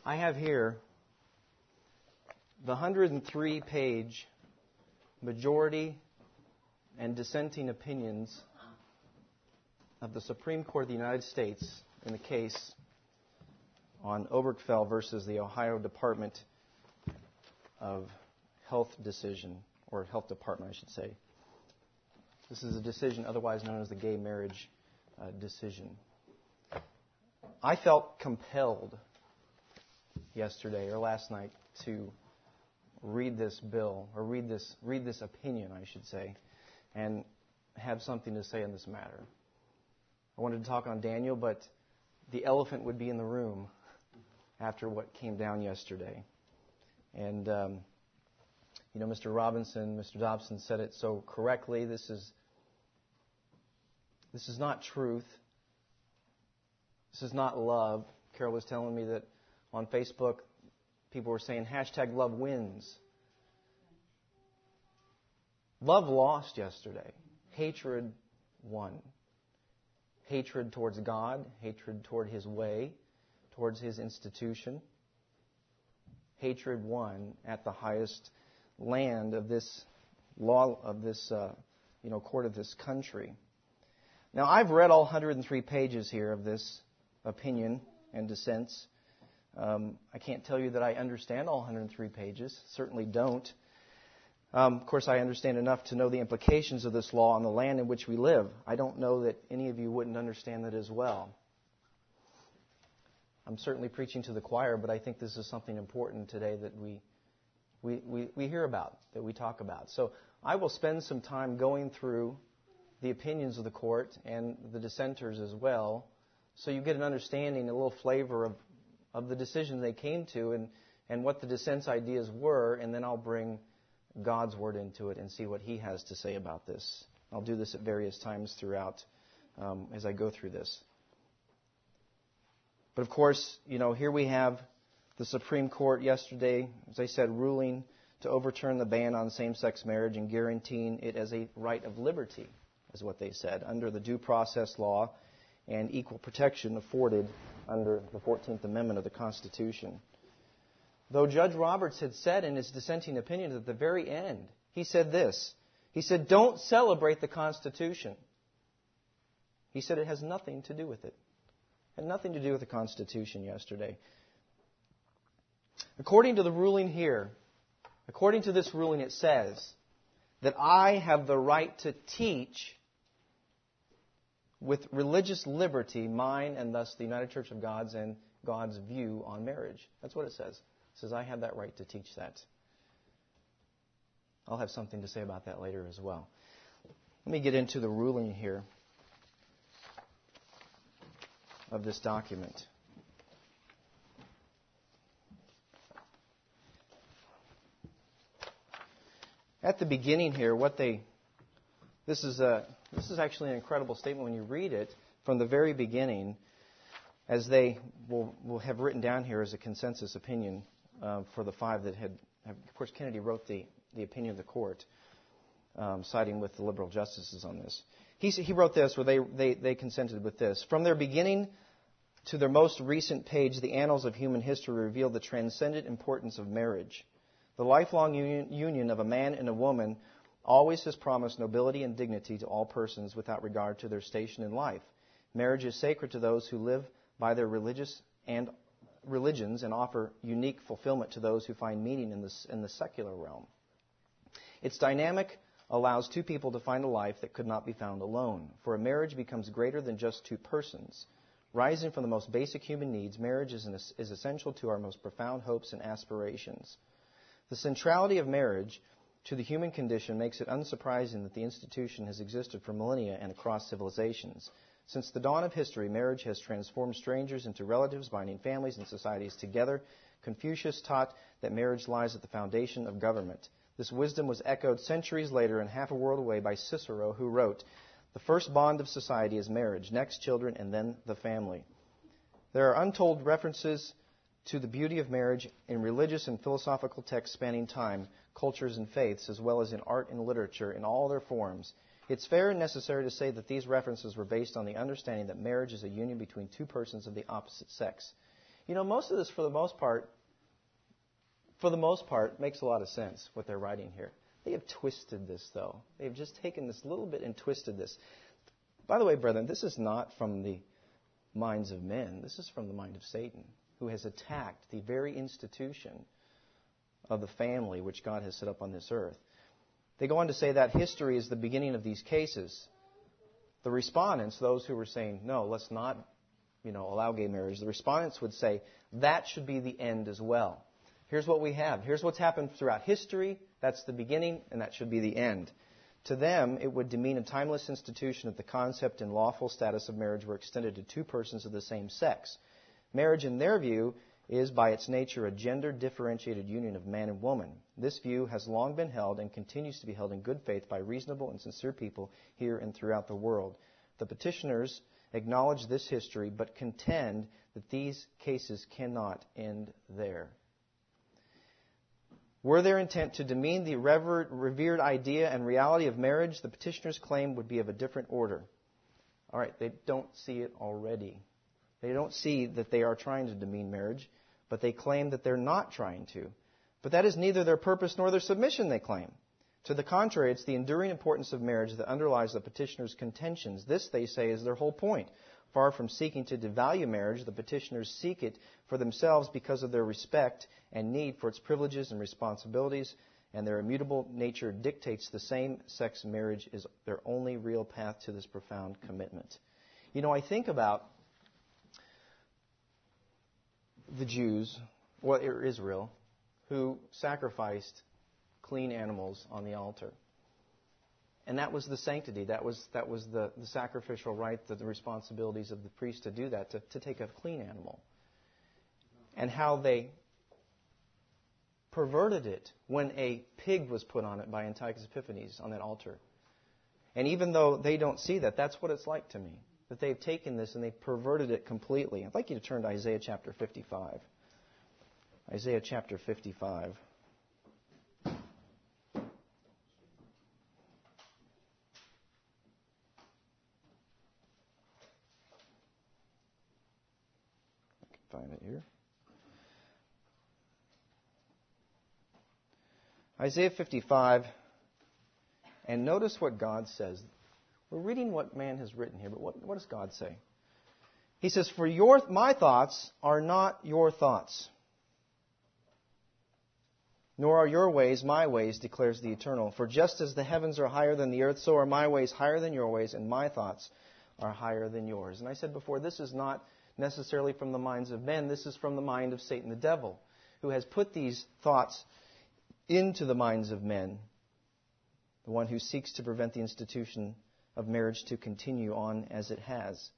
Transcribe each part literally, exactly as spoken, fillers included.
I have here the one hundred three page majority and dissenting opinions of the Supreme Court of the United States in the case on Obergefell versus the Ohio Department of Health decision, or Health Department, I should say. This is a decision otherwise known as the gay marriage uh, decision. I felt compelled yesterday or last night to read this bill, or read this read this opinion, I should say, and have something to say on this matter. I wanted to talk on Daniel, but the elephant would be in the room after what came down yesterday. And, um, you know, Mister Robinson, Mister Dobson said it so correctly. This is this is not truth. This is not love. Carol was telling me that on Facebook, people were saying, hashtag love wins. Love lost yesterday. Hatred won. Hatred towards God, hatred toward His way, towards His institution. Hatred won at the highest land of this law, of this, uh, you know, court of this country. Now, I've read all one hundred three pages here of this opinion and dissents. Um, I can't tell you that I understand all one hundred three pages. Certainly don't. Um, of course, I understand enough to know the implications of this law on the land in which we live. I don't know that any of you wouldn't understand that as well. I'm certainly preaching to the choir, but I think this is something important today that we, we, we, we hear about, that we talk about. So I will spend some time going through the opinions of the court and the dissenters as well, so you get an understanding, a little flavor of, of the decision they came to and, and what the dissent's ideas were, and then I'll bring God's Word into it and see what He has to say about this. I'll do this at various times throughout um, as I go through this. But of course, you know, here we have the Supreme Court yesterday, as I said, ruling to overturn the ban on same-sex marriage and guaranteeing it as a right of liberty, is what they said, under the due process law and equal protection afforded under the fourteenth Amendment of the Constitution. Though Judge Roberts had said in his dissenting opinions at the very end, he said this. He said, don't celebrate the Constitution. He said it has nothing to do with it. It had nothing to do with the Constitution yesterday. According to the ruling here, according to this ruling, it says that I have the right to teach with religious liberty mine and thus the United Church of God's and God's view on marriage. That's what it says. It says I have that right to teach that. I'll have something to say about that later as well. Let me get into the ruling here of this document. At the beginning here, what they this is a this is actually an incredible statement when you read it from the very beginning, as they will will have written down here as a consensus opinion uh, for the five that had. Of course, Kennedy wrote the the opinion of the court, um, siding with the liberal justices on this. He he wrote this, where they they they consented with this. From their beginning to their most recent page, the annals of human history reveal the transcendent importance of marriage. The lifelong union, union of a man and a woman always has promised nobility and dignity to all persons without regard to their station in life. Marriage is sacred to those who live by their religious and religions and offer unique fulfillment to those who find meaning in this in the secular realm. Its dynamic allows two people to find a life that could not be found alone. For a marriage becomes greater than just two persons. Rising from the most basic human needs, marriage is, an, is essential to our most profound hopes and aspirations. The centrality of marriage to the human condition makes it unsurprising that the institution has existed for millennia and across civilizations. Since the dawn of history, marriage has transformed strangers into relatives, binding families and societies together. Confucius taught that marriage lies at the foundation of government. This wisdom was echoed centuries later and half a world away by Cicero, who wrote, "The first bond of society is marriage, next children, and then the family." There are untold references to the beauty of marriage in religious and philosophical texts spanning time, cultures, and faiths, as well as in art and literature in all their forms. It's fair and necessary to say that these references were based on the understanding that marriage is a union between two persons of the opposite sex. You know, most of this, for the most part, for the most part, makes a lot of sense, what they're writing here. They have twisted this, though. They've just taken this little bit and twisted this. By the way, brethren, this is not from the minds of men. This is from the mind of Satan, who has attacked the very institution of the family which God has set up on this earth. They go on to say that history is the beginning of these cases. The respondents, those who were saying, no, let's not, you know, allow gay marriage, the respondents would say that should be the end as well. Here's what we have. Here's what's happened throughout history. That's the beginning, and that should be the end. To them, it would demean a timeless institution if the concept and lawful status of marriage were extended to two persons of the same sex. Marriage, in their view, is by its nature a gender-differentiated union of man and woman. This view has long been held and continues to be held in good faith by reasonable and sincere people here and throughout the world. The petitioners acknowledge this history, but contend that these cases cannot end there. Were their intent to demean the revered idea and reality of marriage, the petitioners' claim would be of a different order. All right, they don't see it already. They don't see that they are trying to demean marriage, but they claim that they're not trying to. But that is neither their purpose nor their submission, they claim. To the contrary, it's the enduring importance of marriage that underlies the petitioners' contentions. This, they say, is their whole point. Far from seeking to devalue marriage, the petitioners seek it for themselves because of their respect and need for its privileges and responsibilities, and their immutable nature dictates the same-sex marriage is their only real path to this profound commitment. You know, I think about the Jews, well, Israel, who sacrificed clean animals on the altar. And that was the sanctity. That was that was the, the sacrificial right, the, the responsibilities of the priest to do that, to, to take a clean animal. And how they perverted it when a pig was put on it by Antiochus Epiphanes on that altar. And even though they don't see that, that's what it's like to me. That they've taken this and they've perverted it completely. I'd like you to turn to Isaiah chapter fifty-five. Isaiah chapter fifty-five. Find it here. Isaiah fifty-five, and notice what God says. We're reading what man has written here, but what, what does God say? He says, "For your my thoughts are not your thoughts, nor are your ways my ways, declares the Eternal. For just as the heavens are higher than the earth, so are my ways higher than your ways, and my thoughts are higher than yours." And I said before, this is not necessarily from the minds of men. This is from the mind of Satan the devil, who has put these thoughts into the minds of men, the one who seeks to prevent the institution of marriage to continue on as it has.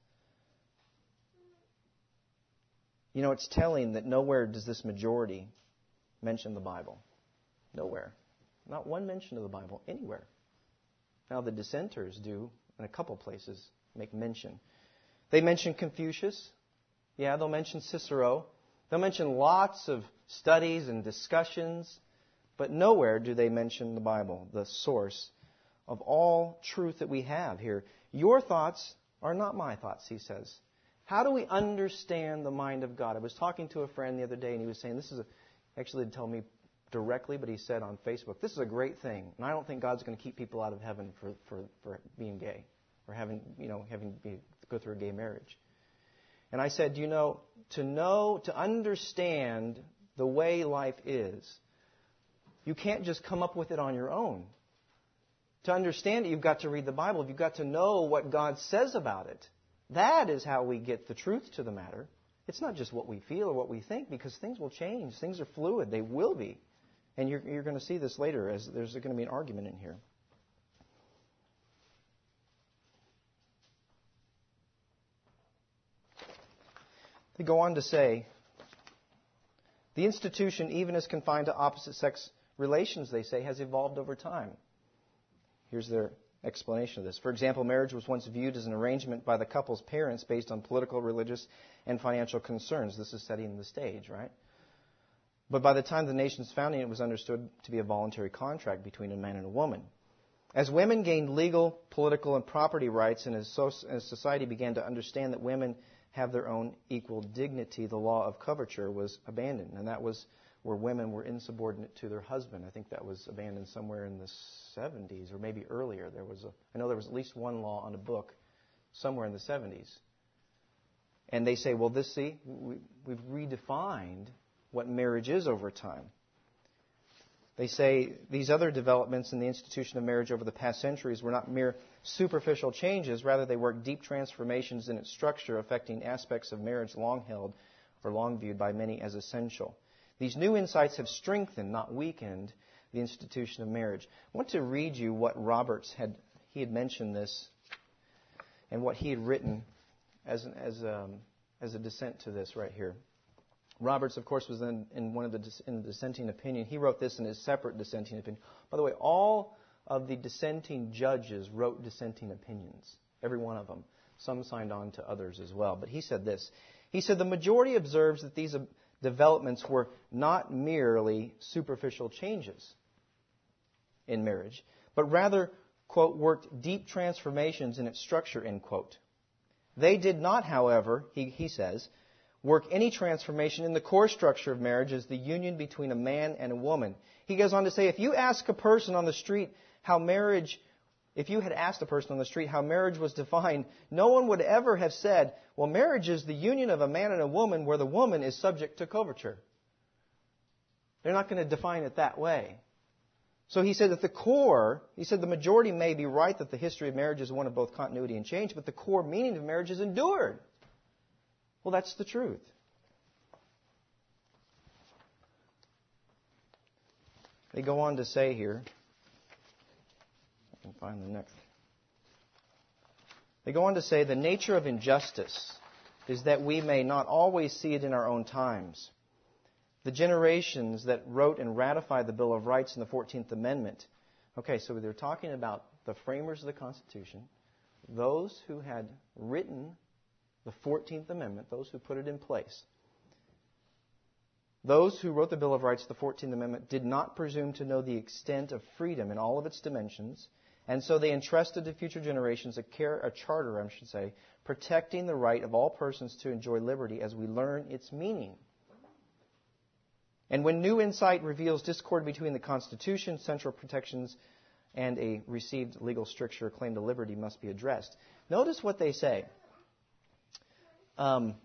You know, it's telling that nowhere does this majority mention the Bible. Nowhere. Not one mention of the Bible anywhere. Now, the dissenters do, in a couple places, make mention. They mention Confucius. Yeah, they'll mention Cicero. They'll mention lots of studies and discussions, but nowhere do they mention the Bible, the source of all truth that we have here. Your thoughts are not my thoughts, he says. How do we understand the mind of God? I was talking to a friend the other day, and he was saying, this is a, actually didn't tell me directly, but he said on Facebook, this is a great thing, and I don't think God's going to keep people out of heaven for, for, for being gay or having, you know, having be, go through a gay marriage. And I said, you know, to know, to understand the way life is, you can't just come up with it on your own. To understand it, you've got to read the Bible. You've got to know what God says about it. That is how we get the truth to the matter. It's not just what we feel or what we think, because things will change. Things are fluid. They will be. And you're, you're going to see this later, as there's going to be an argument in here. They go on to say, the institution, even as confined to opposite-sex relations, they say, has evolved over time. Here's their explanation of this. For example, marriage was once viewed as an arrangement by the couple's parents based on political, religious, and financial concerns. This is setting the stage, right? But by the time of the nation's founding, it was understood to be a voluntary contract between a man and a woman. As women gained legal, political, and property rights, and as society began to understand that women have their own equal dignity, the law of coverture was abandoned. And that was where women were insubordinate to their husband. I think that was abandoned somewhere in the seventies or maybe earlier. There was a, I know there was at least one law on a book somewhere in the seventies. And they say, well, this, see, we, we've redefined what marriage is over time. They say these other developments in the institution of marriage over the past centuries were not mere superficial changes. Rather, they worked deep transformations in its structure, affecting aspects of marriage long held or long viewed by many as essential. These new insights have strengthened, not weakened, the institution of marriage. I want to read you what Roberts had, he had mentioned this, and what he had written as an, as um, as a dissent to this right here. Roberts, of course, was in, in one of the in the dissenting opinion. He wrote this in his separate dissenting opinion. By the way, all of the dissenting judges wrote dissenting opinions, every one of them. Some signed on to others as well. But he said this. He said, the majority observes that these developments were not merely superficial changes in marriage, but rather, quote, worked deep transformations in its structure, end quote. They did not, however, he, he says, work any transformation in the core structure of marriage as the union between a man and a woman. He goes on to say, if you ask a person on the street how marriage, if you had asked a person on the street how marriage was defined, no one would ever have said, well, marriage is the union of a man and a woman where the woman is subject to coverture. They're not going to define it that way. So he said that the core, he said the majority may be right that the history of marriage is one of both continuity and change, but the core meaning of marriage is endured. Well, that's the truth. They go on to say here, I can find the next. They go on to say the nature of injustice is that we may not always see it in our own times. The generations that wrote and ratified the Bill of Rights and the fourteenth Amendment. Okay, so they're talking about the framers of the Constitution, those who had written the fourteenth Amendment, those who put it in place. Those who wrote the Bill of Rights, the fourteenth Amendment, did not presume to know the extent of freedom in all of its dimensions, and so they entrusted to future generations a, care, a charter, I should say, protecting the right of all persons to enjoy liberty as we learn its meaning. And when new insight reveals discord between the Constitution, central protections, and a received legal stricture, a claim to liberty must be addressed. Notice what they say. Um,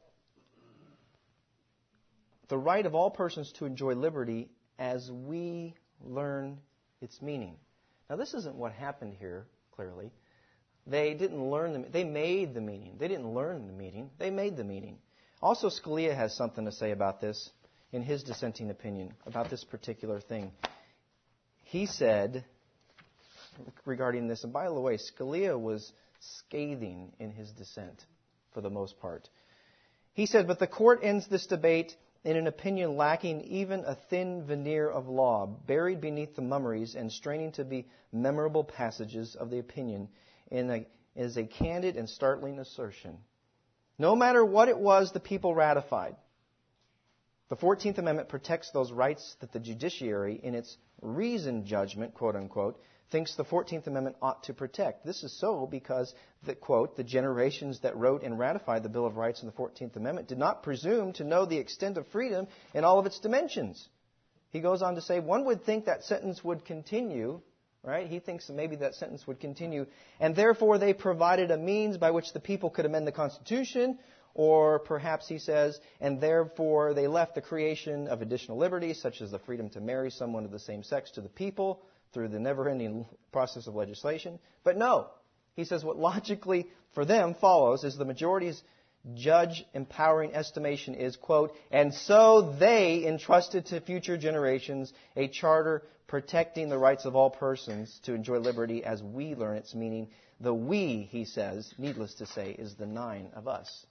the right of all persons to enjoy liberty as we learn its meaning. Now, this isn't what happened here, clearly. They didn't learn the They made the meaning. They didn't learn the meaning. They made the meaning. Also, Scalia has something to say about this in his dissenting opinion, about this particular thing. He said regarding this, and by the way, Scalia was scathing in his dissent for the most part. He said, but the court ends this debate in an opinion lacking even a thin veneer of law, buried beneath the mummeries and straining to be memorable passages of the opinion in a, is a candid and startling assertion. No matter what it was the people ratified, the fourteenth Amendment protects those rights that the judiciary, in its reasoned judgment, quote unquote, thinks the fourteenth Amendment ought to protect. This is so because, the, quote, the generations that wrote and ratified the Bill of Rights and the fourteenth Amendment did not presume to know the extent of freedom in all of its dimensions. He goes on to say, one would think that sentence would continue, right? He thinks that maybe that sentence would continue, and therefore they provided a means by which the people could amend the Constitution, or perhaps he says, and therefore they left the creation of additional liberties, such as the freedom to marry someone of the same sex to the people, through the never-ending process of legislation. But no, he says what logically for them follows is the majority's judge empowering estimation is, quote, and so they entrusted to future generations a charter protecting the rights of all persons to enjoy liberty as we learn its meaning. The we, he says, needless to say, is the nine of us.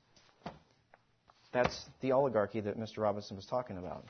That's the oligarchy that Mister Robinson was talking about.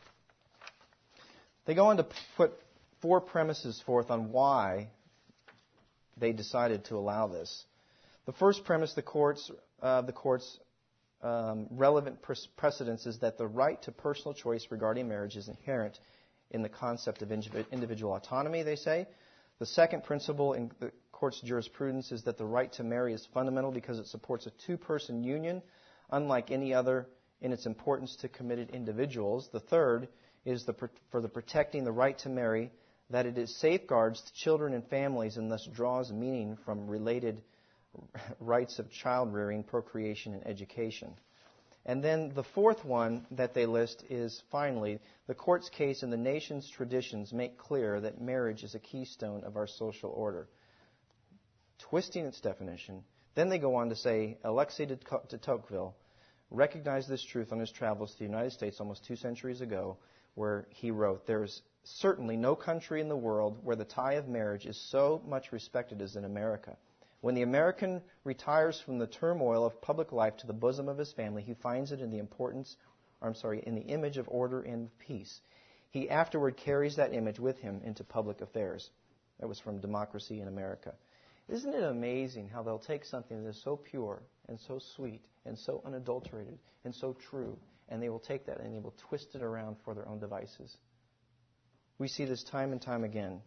They go on to put four premises forth on why they decided to allow this. The first premise, the court's, uh, the court's um, relevant precedence is that the right to personal choice regarding marriage is inherent in the concept of individual autonomy, they say. The second principle in the court's jurisprudence is that the right to marry is fundamental because it supports a two-person union unlike any other in its importance to committed individuals. The third is the, for the protecting the right to marry, that it is safeguards children and families and thus draws meaning from related rights of child rearing, procreation, and education. And then the fourth one that they list is, finally, the court's case and the nation's traditions make clear that marriage is a keystone of our social order. Twisting its definition. Then they go on to say, Alexis de Tocqueville recognized this truth on his travels to the United States almost two centuries ago, where he wrote, there is certainly no country in the world where the tie of marriage is so much respected as in America. When the American retires from the turmoil of public life to the bosom of his family, he finds it in the importance, or I'm sorry, in the image of order and peace. He afterward carries that image with him into public affairs. That was from Democracy in America. Isn't it amazing how they'll take something that is so pure and so sweet and so unadulterated and so true, and they will take that and they will twist it around for their own devices? We see this time and time again.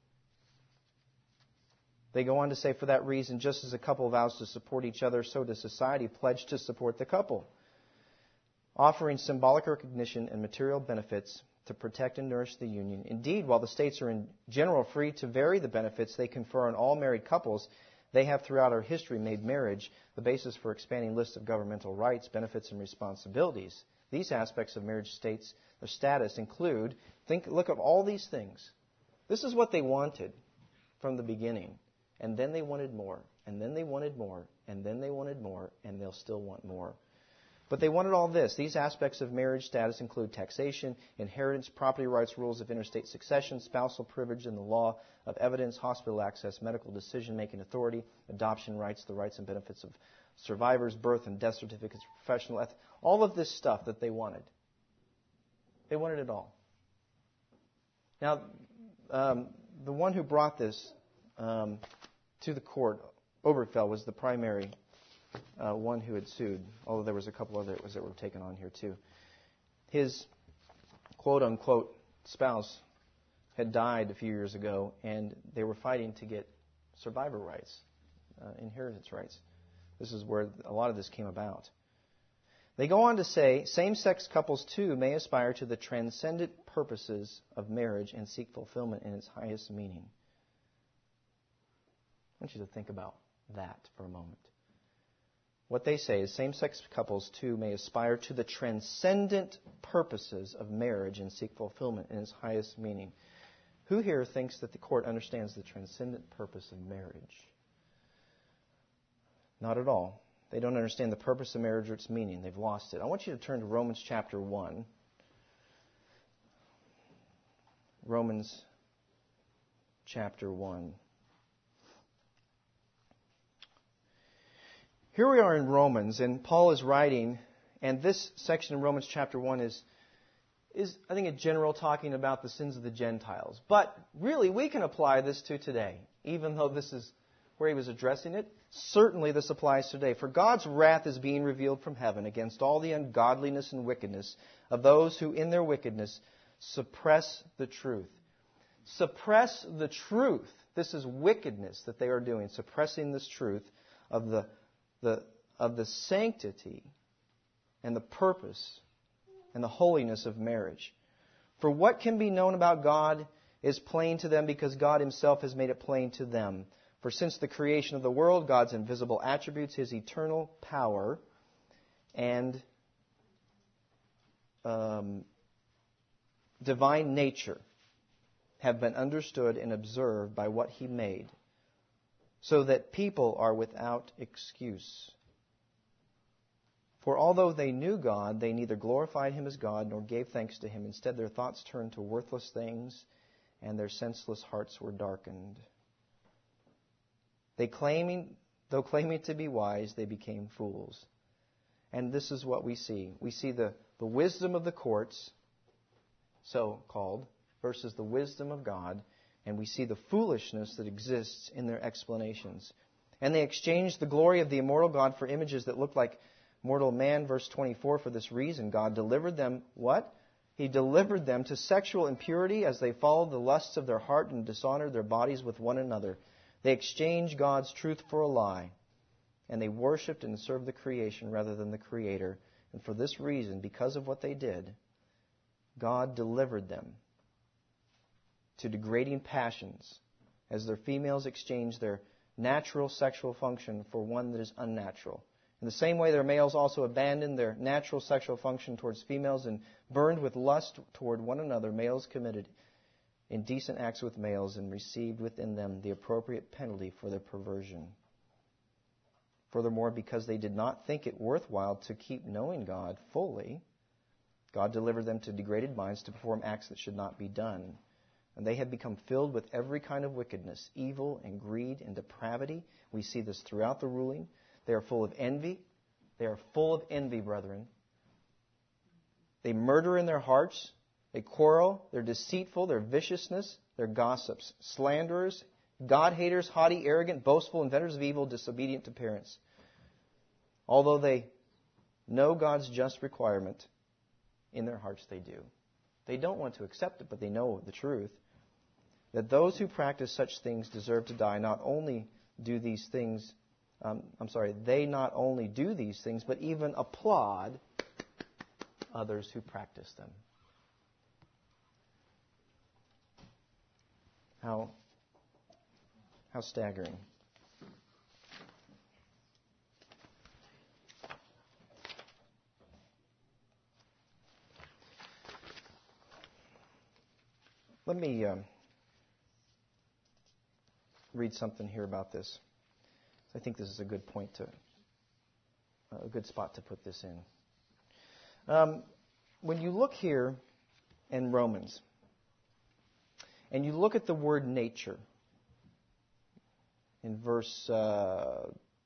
They go on to say, for that reason, just as a couple vows to support each other, so does society pledge to support the couple, offering symbolic recognition and material benefits to protect and nourish the union. Indeed, while the states are in general free to vary the benefits they confer on all married couples, they have throughout our history made marriage the basis for expanding lists of governmental rights, benefits, and responsibilities. These aspects of marriage states, their status include, think, look at all these things. This is what they wanted from the beginning. And then they wanted more, and then they wanted more, and then they wanted more, and they'll still want more. But they wanted all this. These aspects of marriage status include taxation, inheritance, property rights, rules of interstate succession, spousal privilege and the law of evidence, hospital access, medical decision-making authority, adoption rights, the rights and benefits of survivors, birth and death certificates, professional ethics, all of this stuff that they wanted. They wanted it all. Now, um, the one who brought this um, to the court, Obergefell, was the primary uh, one who had sued, although there was a couple others that were taken on here too. His quote-unquote spouse had died a few years ago, and they were fighting to get survivor rights, uh, inheritance rights. This is where a lot of this came about. They go on to say, same-sex couples too may aspire to the transcendent purposes of marriage and seek fulfillment in its highest meaning. I want you to think about that for a moment. What they say is same-sex couples too may aspire to the transcendent purposes of marriage and seek fulfillment in its highest meaning. Who here thinks that the court understands the transcendent purpose of marriage? Not at all. They don't understand the purpose of marriage or its meaning. They've lost it. I want you to turn to Romans chapter one. Romans chapter one. Here we are in Romans, and Paul is writing, and this section in Romans chapter one is, is, I think, a general talking about the sins of the Gentiles. But really, we can apply this to today, even though this is where he was addressing it. Certainly this applies today. For God's wrath is being revealed from heaven against all the ungodliness and wickedness of those who in their wickedness suppress the truth. Suppress the truth. This is wickedness that they are doing, suppressing this truth of the The, of the sanctity and the purpose and the holiness of marriage. For what can be known about God is plain to them because God himself has made it plain to them. For since the creation of the world, God's invisible attributes, his eternal power and um, divine nature have been understood and observed by what he made, so that people are without excuse. For although they knew God, they neither glorified him as God nor gave thanks to him. Instead, their thoughts turned to worthless things, and their senseless hearts were darkened. They claiming, though claiming to be wise, they became fools. And this is what we see. We see the, the wisdom of the courts, so called, versus the wisdom of God. And we see the foolishness that exists in their explanations. And they exchanged the glory of the immortal God for images that look like mortal man. Verse twenty-four, for this reason God delivered them, what? He delivered them to sexual impurity as they followed the lusts of their heart and dishonored their bodies with one another. They exchanged God's truth for a lie and they worshipped and served the creation rather than the Creator. And for this reason, because of what they did, God delivered them to degrading passions as their females exchanged their natural sexual function for one that is unnatural. In the same way, their males also abandoned their natural sexual function towards females and burned with lust toward one another. Males committed indecent acts with males and received within them the appropriate penalty for their perversion. Furthermore, because they did not think it worthwhile to keep knowing God fully, God delivered them to degraded minds to perform acts that should not be done. And they have become filled with every kind of wickedness, evil and greed and depravity. We see this throughout the ruling. They are full of envy. They are full of envy, brethren. They murder in their hearts. They quarrel. They're deceitful. They're viciousness. They're gossips, slanderers, God-haters, haughty, arrogant, boastful, inventors of evil, disobedient to parents. Although they know God's just requirement, in their hearts they do. They don't want to accept it, but they know the truth. That those who practice such things deserve to die. Not only do these things, um, I'm sorry, they not only do these things, but even applaud others who practice them. How, how staggering. Let me um, read something here about this. I think this is a good point to, a good spot to put this in. Um, when you look here in Romans, and you look at the word nature, in verse, uh,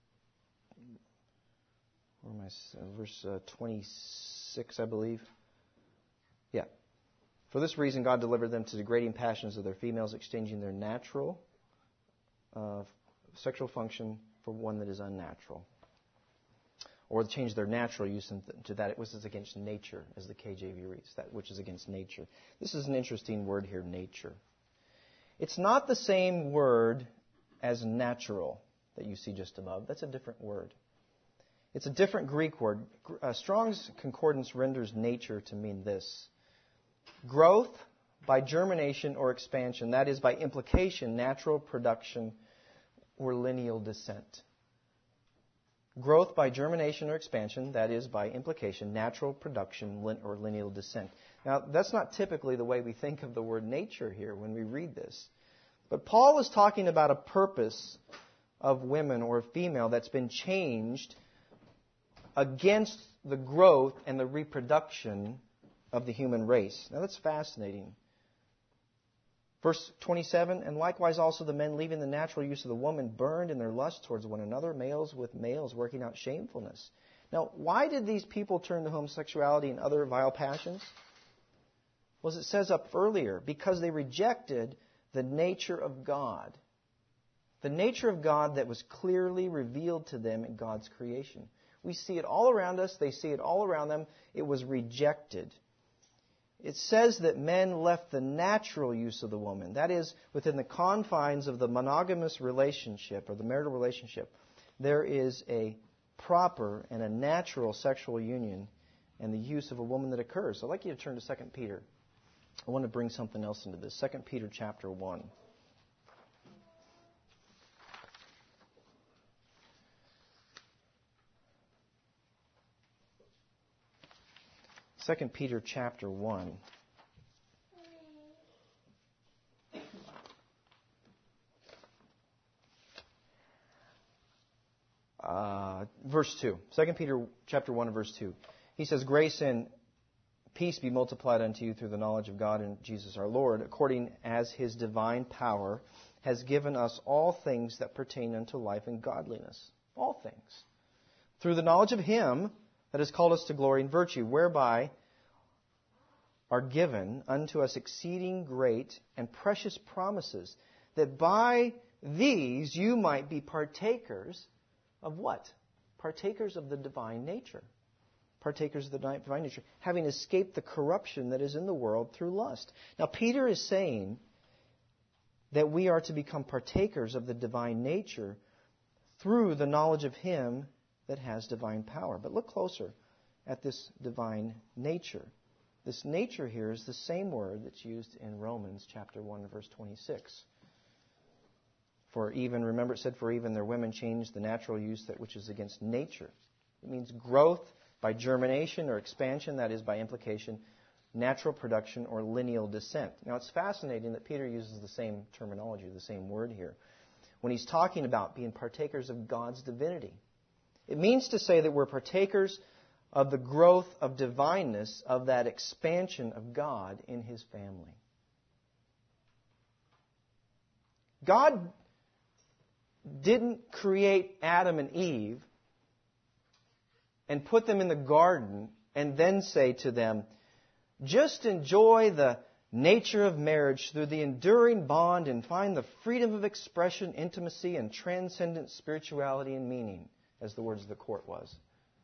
where am I? Verse uh, twenty-six, I believe. Yeah. For this reason, God delivered them to degrading passions of their females, exchanging their natural uh, sexual function for one that is unnatural. Or change their natural use to that which is against nature, as the K J V reads, that which is against nature. This is an interesting word here, nature. It's not the same word as natural that you see just above. That's a different word. It's a different Greek word. Uh, Strong's Concordance renders nature to mean this: growth by germination or expansion, that is, by implication, natural production or lineal descent. Growth by germination or expansion, that is, by implication, natural production or lineal descent. Now, that's not typically the way we think of the word nature here when we read this. But Paul is talking about a purpose of women or female that's been changed against the growth and the reproduction of the human race. Now, that's fascinating. Verse twenty-seven, and likewise also the men, leaving the natural use of the woman, burned in their lust towards one another, males with males, working out shamefulness. Now, why did these people turn to homosexuality and other vile passions? Well, as it says up earlier, because they rejected the nature of God. The nature of God that was clearly revealed to them in God's creation. We see it all around us. They see it all around them. It was rejected. It says that men left the natural use of the woman. That is, within the confines of the monogamous relationship or the marital relationship, there is a proper and a natural sexual union and the use of a woman that occurs. So I'd like you to turn to Second Peter. I want to bring something else into this. Second Peter chapter one. Second Peter chapter one. Uh, verse two. Second Peter chapter one and verse two. He says, grace and peace be multiplied unto you through the knowledge of God and Jesus our Lord, according as His divine power has given us all things that pertain unto life and godliness. All things. Through the knowledge of Him that has called us to glory and virtue, whereby are given unto us exceeding great and precious promises, that by these you might be partakers of what? Partakers of the divine nature. Partakers of the divine nature, having escaped the corruption that is in the world through lust. Now, Peter is saying that we are to become partakers of the divine nature through the knowledge of Him that has divine power. But look closer at this divine nature. This nature here is the same word that's used in Romans chapter one, verse twenty-six. For even, remember it said, for even their women change the natural use that which is against nature. It means growth by germination or expansion, that is by implication, natural production or lineal descent. Now it's fascinating that Peter uses the same terminology, the same word here, when he's talking about being partakers of God's divinity. It means to say that we're partakers of the growth of divineness, of that expansion of God in His family. God didn't create Adam and Eve and put them in the garden and then say to them, just enjoy the nature of marriage through the enduring bond and find the freedom of expression, intimacy, and transcendent spirituality and meaning, as the words of the court was.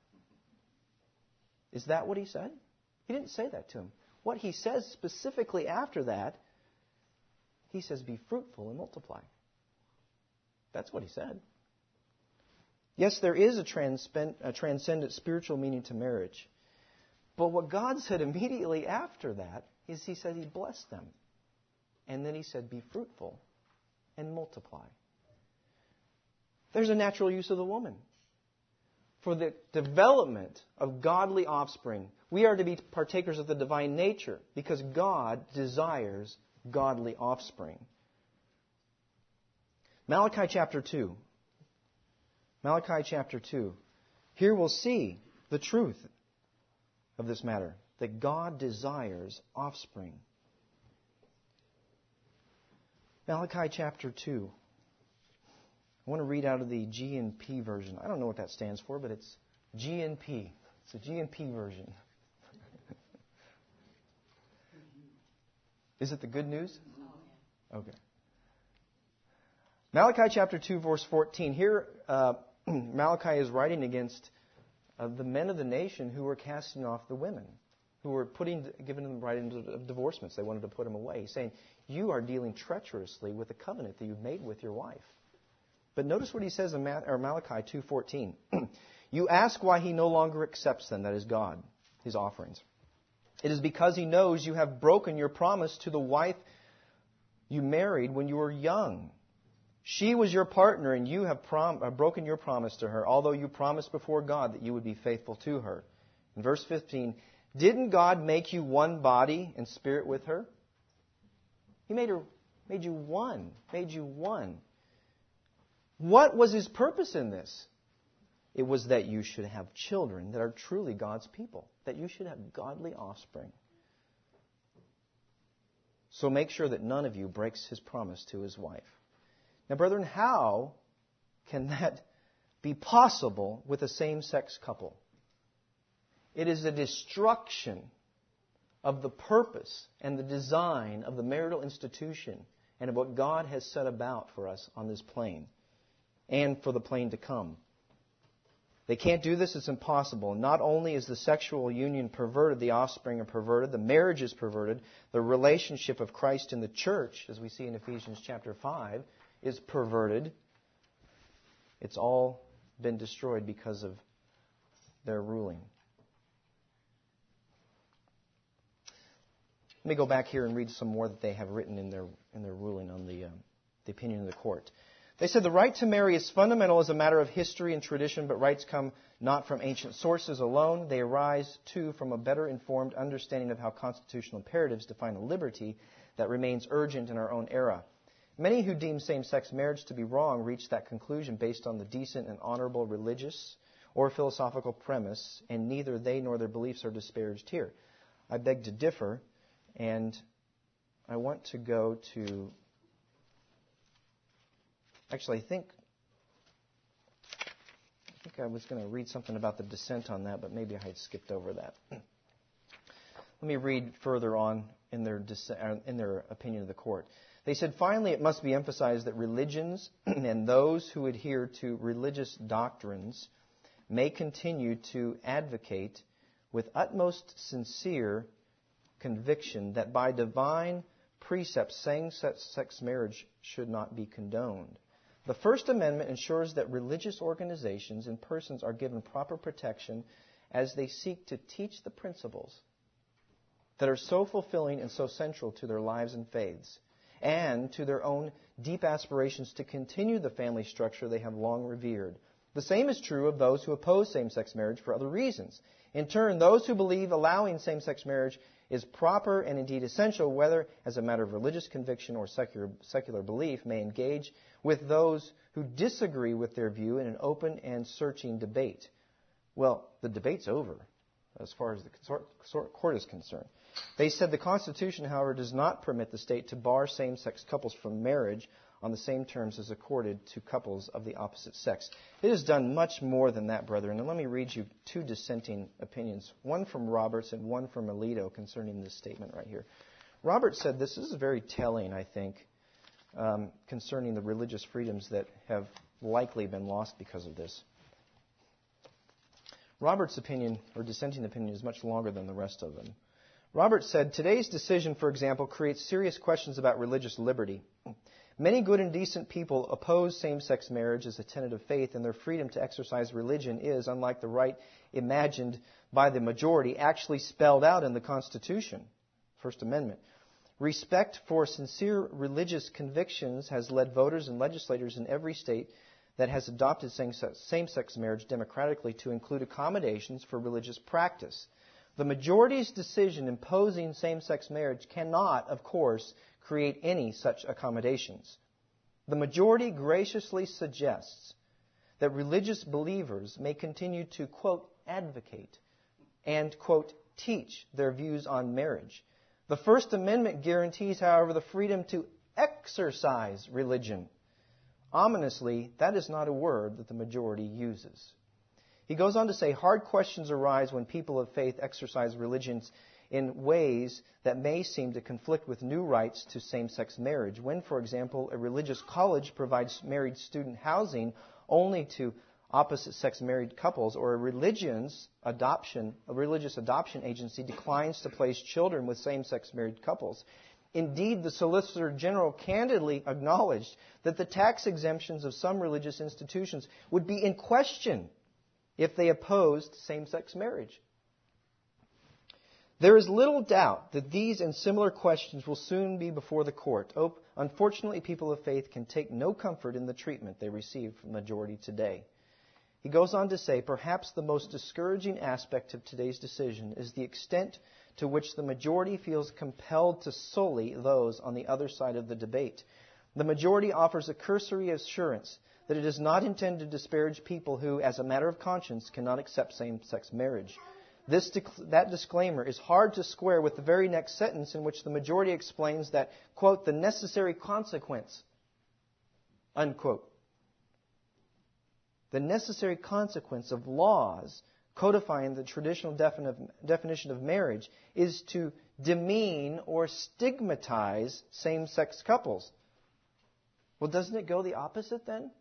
Is that what he said? He didn't say that to him. What he says specifically after that, he says, be fruitful and multiply. That's what he said. Yes, there is a, transcend, a transcendent spiritual meaning to marriage. But what God said immediately after that is He said He blessed them. And then He said, be fruitful and multiply. There's a natural use of the woman. For the development of godly offspring, we are to be partakers of the divine nature because God desires godly offspring. Malachi chapter two. Malachi chapter two. Here we'll see the truth of this matter, that God desires offspring. Malachi chapter two. I want to read out of the G N P version. I don't know what that stands for, but it's G N P. It's a G N P version. Is it the good news? Okay. Malachi chapter two, verse fourteen. Here, uh, Malachi is writing against uh, the men of the nation who were casting off the women, who were putting, giving them writings of divorcements. They wanted to put them away. He's saying, you are dealing treacherously with the covenant that you've made with your wife. But notice what he says in Malachi two fourteen. You ask why He no longer accepts them, that is God, His offerings. It is because He knows you have broken your promise to the wife you married when you were young. She was your partner, and you have prom- uh, broken your promise to her, although you promised before God that you would be faithful to her. In verse fifteen, didn't God make you one body and spirit with her? He made her, made you one, made you one. What was His purpose in this? It was that you should have children that are truly God's people, that you should have godly offspring. So make sure that none of you breaks His promise to His wife. Now, brethren, how can that be possible with a same-sex couple? It is a destruction of the purpose and the design of the marital institution and of what God has set about for us on this plane and for the plane to come. They can't do this. It's impossible. Not only is the sexual union perverted, the offspring are perverted, the marriage is perverted, the relationship of Christ in the church, as we see in Ephesians chapter five, is perverted. It's all been destroyed because of their ruling. Let me go back here and read some more that they have written in their in their ruling on the uh, the opinion of the court. They said the right to marry is fundamental as a matter of history and tradition, but rights come not from ancient sources alone. They arise, too, from a better informed understanding of how constitutional imperatives define a liberty that remains urgent in our own era. Many who deem same-sex marriage to be wrong reach that conclusion based on the decent and honorable religious or philosophical premise, and neither they nor their beliefs are disparaged here. I beg to differ, and I want to go to... Actually, I think I think I was going to read something about the dissent on that, but maybe I had skipped over that. Let me read further on in their dissent, in their opinion of the court. They said, finally, it must be emphasized that religions and those who adhere to religious doctrines may continue to advocate with utmost sincere conviction that by divine precepts same-sex marriage should not be condoned. The First Amendment ensures that religious organizations and persons are given proper protection as they seek to teach the principles that are so fulfilling and so central to their lives and faiths, and to their own deep aspirations to continue the family structure they have long revered. The same is true of those who oppose same-sex marriage for other reasons. In turn, those who believe allowing same-sex marriage is proper and indeed essential, whether as a matter of religious conviction or secular, secular belief, may engage with those who disagree with their view in an open and searching debate. Well, the debate's over as far as the court is concerned. They said the Constitution, however, does not permit the state to bar same-sex couples from marriage on the same terms as accorded to couples of the opposite sex. It has done much more than that, brethren. And let me read you two dissenting opinions, one from Roberts and one from Alito concerning this statement right here. Roberts said this, this is very telling, I think, um, concerning the religious freedoms that have likely been lost because of this. Roberts' opinion, or dissenting opinion, is much longer than the rest of them. Roberts said, today's decision, for example, creates serious questions about religious liberty. Many good and decent people oppose same-sex marriage as a tenet of faith, and their freedom to exercise religion is, unlike the right imagined by the majority, actually spelled out in the Constitution, First Amendment. Respect for sincere religious convictions has led voters and legislators in every state that has adopted same-sex marriage democratically to include accommodations for religious practice. The majority's decision imposing same-sex marriage cannot, of course, create any such accommodations. The majority graciously suggests that religious believers may continue to, quote, advocate and, quote, teach their views on marriage. The First Amendment guarantees, however, the freedom to exercise religion. Ominously, that is not a word that the majority uses. He goes on to say, hard questions arise when people of faith exercise religions in ways that may seem to conflict with new rights to same-sex marriage. When, for example, a religious college provides married student housing only to opposite-sex married couples, or a religion's adoption, a religious adoption agency declines to place children with same-sex married couples. Indeed, the Solicitor General candidly acknowledged that the tax exemptions of some religious institutions would be in question if they opposed same-sex marriage. There is little doubt that these and similar questions will soon be before the court. Oh, unfortunately, people of faith can take no comfort in the treatment they receive from the majority today. He goes on to say, perhaps the most discouraging aspect of today's decision is the extent to which the majority feels compelled to sully those on the other side of the debate. The majority offers a cursory assurance that it does not intend to disparage people who, as a matter of conscience, cannot accept same-sex marriage. This that disclaimer is hard to square with the very next sentence in which the majority explains that, quote, the necessary consequence, unquote, the necessary consequence of laws codifying the traditional definition of marriage is to demean or stigmatize same-sex couples. Well, doesn't it go the opposite then?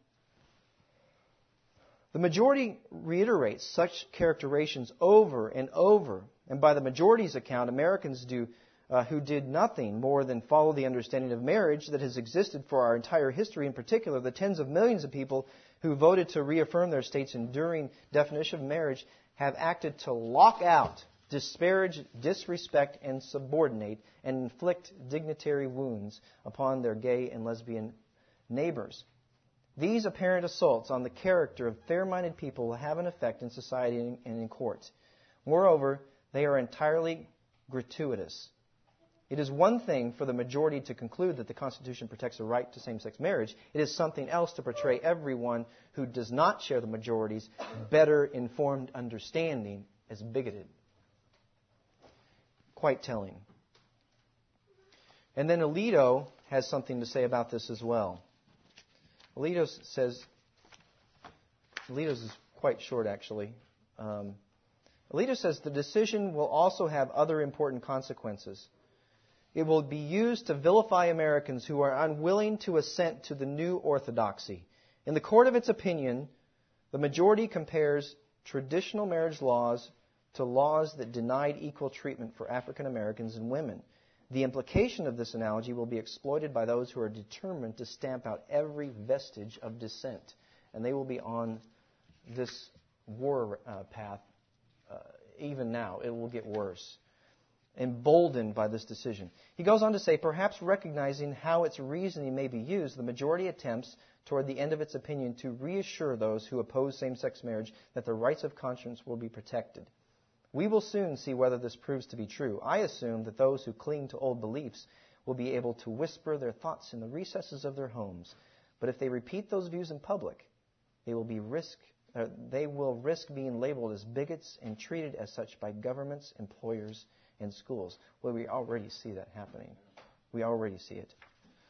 The majority reiterates such characterizations over and over, and by the majority's account, Americans do uh, who did nothing more than follow the understanding of marriage that has existed for our entire history, in particular the tens of millions of people who voted to reaffirm their state's enduring definition of marriage, have acted to lock out, disparage, disrespect, and subordinate, and inflict dignitary wounds upon their gay and lesbian neighbors. These apparent assaults on the character of fair-minded people will have an effect in society and in courts. Moreover, they are entirely gratuitous. It is one thing for the majority to conclude that the Constitution protects the right to same-sex marriage. It is something else to portray everyone who does not share the majority's better-informed understanding as bigoted. Quite telling. And then Alito has something to say about this as well. Alito says, Alito's is quite short actually. Um, Alito says the decision will also have other important consequences. It will be used to vilify Americans who are unwilling to assent to the new orthodoxy. In the court of its opinion, the majority compares traditional marriage laws to laws that denied equal treatment for African Americans and women. The implication of this analogy will be exploited by those who are determined to stamp out every vestige of dissent. And they will be on this war uh, path uh, even now. It will get worse. Emboldened by this decision. He goes on to say, perhaps recognizing how its reasoning may be used, the majority attempts toward the end of its opinion to reassure those who oppose same-sex marriage that their rights of conscience will be protected. We will soon see whether this proves to be true. I assume that those who cling to old beliefs will be able to whisper their thoughts in the recesses of their homes. But if they repeat those views in public, they will be risk uh, they will risk being labeled as bigots and treated as such by governments, employers, and schools. Well, we already see that happening. We already see it.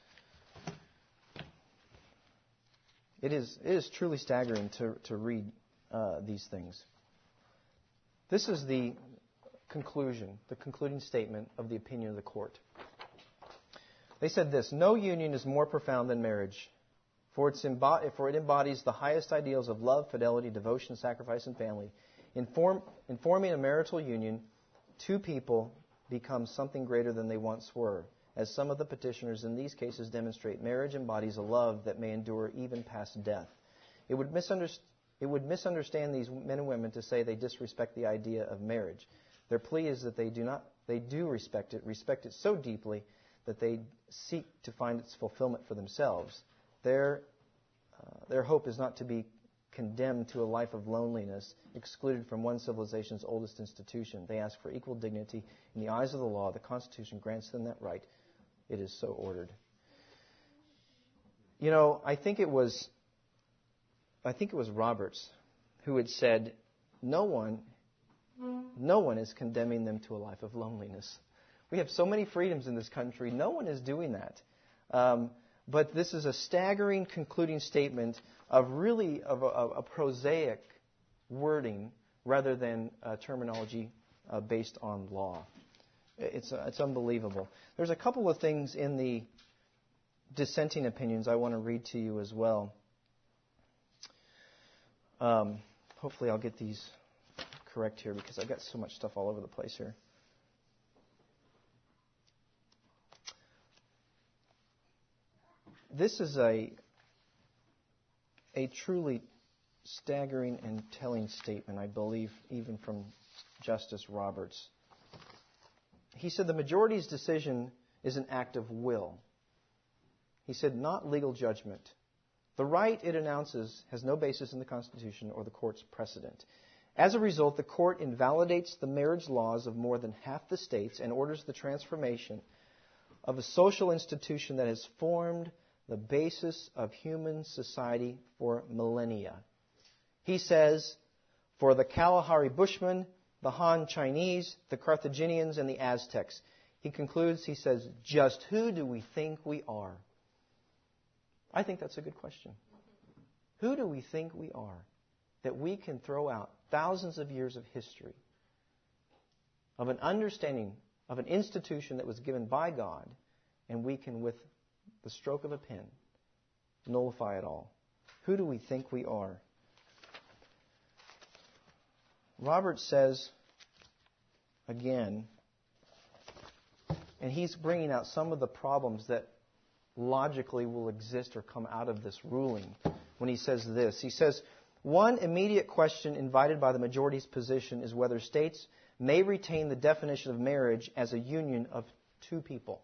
It is it is truly staggering to to read uh, these things. This is the conclusion, the concluding statement of the opinion of the court. They said this: no union is more profound than marriage, for, it's embo- for it embodies the highest ideals of love, fidelity, devotion, sacrifice, and family. In, form, in forming a marital union, two people become something greater than they once were. As some of the petitioners in these cases demonstrate, marriage embodies a love that may endure even past death. It would misunderstand It would misunderstand these men and women to say they disrespect the idea of marriage. Their plea is that they do not, they do respect it, respect it so deeply that they seek to find its fulfillment for themselves. Their, uh, their hope is not to be condemned to a life of loneliness, excluded from one civilization's oldest institution. They ask for equal dignity. In the eyes of the law, the Constitution grants them that right. It is so ordered. You know, I think it was... I think it was Roberts who had said, no one, no one is condemning them to a life of loneliness. We have so many freedoms in this country. No one is doing that. Um, but this is a staggering concluding statement of really of a, a prosaic wording rather than uh, terminology uh, based on law. It's, uh, it's unbelievable. There's a couple of things in the dissenting opinions I want to read to you as well. Um, hopefully I'll get these correct here because I've got so much stuff all over the place here. This is a a truly staggering and telling statement, I believe, even from Justice Roberts. He said the majority's decision is an act of will. He said not legal judgment. The right it announces has no basis in the Constitution or the court's precedent. As a result, the court invalidates the marriage laws of more than half the states and orders the transformation of a social institution that has formed the basis of human society for millennia. He says, for the Kalahari Bushmen, the Han Chinese, the Carthaginians, and the Aztecs. He concludes, he says, just who do we think we are? I think that's a good question. Who do we think we are that we can throw out thousands of years of history, of an understanding of an institution that was given by God, and we can, with the stroke of a pen, nullify it all? Who do we think we are? Robert says, again, and he's bringing out some of the problems that logically will exist or come out of this ruling when he says this. He says, one immediate question invited by the majority's position is whether states may retain the definition of marriage as a union of two people.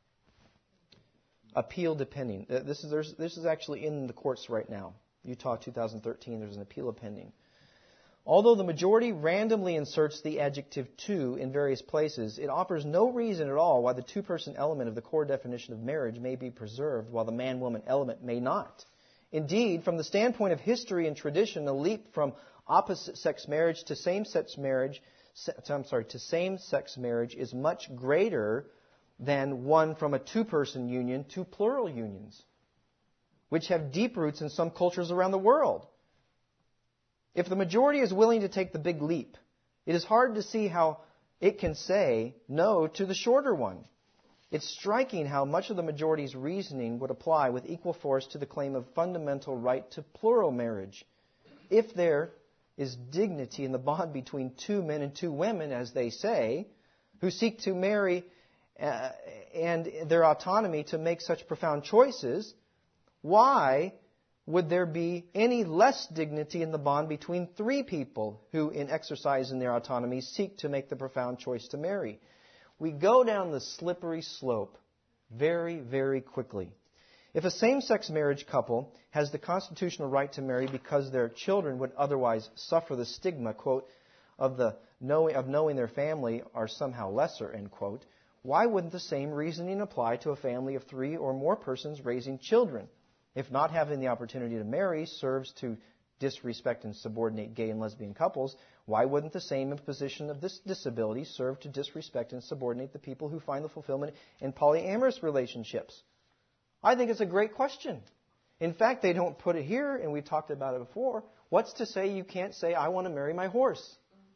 Appeal depending. This is, there's, this is actually in the courts right now. Utah two thousand thirteen, there's an appeal pending. Although the majority randomly inserts the adjective to in various places, it offers no reason at all why the two-person element of the core definition of marriage may be preserved while the man-woman element may not. Indeed, from the standpoint of history and tradition, a leap from opposite-sex marriage to same-sex marriage, I'm sorry, to same-sex marriage is much greater than one from a two-person union to plural unions, which have deep roots in some cultures around the world. If the majority is willing to take the big leap, it is hard to see how it can say no to the shorter one. It's striking how much of the majority's reasoning would apply with equal force to the claim of fundamental right to plural marriage. If there is dignity in the bond between two men and two women, as they say, who seek to marry uh, and their autonomy to make such profound choices, why would there be any less dignity in the bond between three people who, in exercising their autonomy, seek to make the profound choice to marry? We go down the slippery slope very, very quickly. If a same-sex marriage couple has the constitutional right to marry because their children would otherwise suffer the stigma, quote, of the knowing, of knowing their family are somehow lesser, end quote, why wouldn't the same reasoning apply to a family of three or more persons raising children? If not having the opportunity to marry serves to disrespect and subordinate gay and lesbian couples, why wouldn't the same imposition of this disability serve to disrespect and subordinate the people who find the fulfillment in polyamorous relationships? I think it's a great question. In fact, they don't put it here, and we've talked about it before. What's to say you can't say, I want to marry my horse?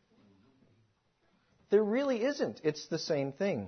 There really isn't. It's the same thing.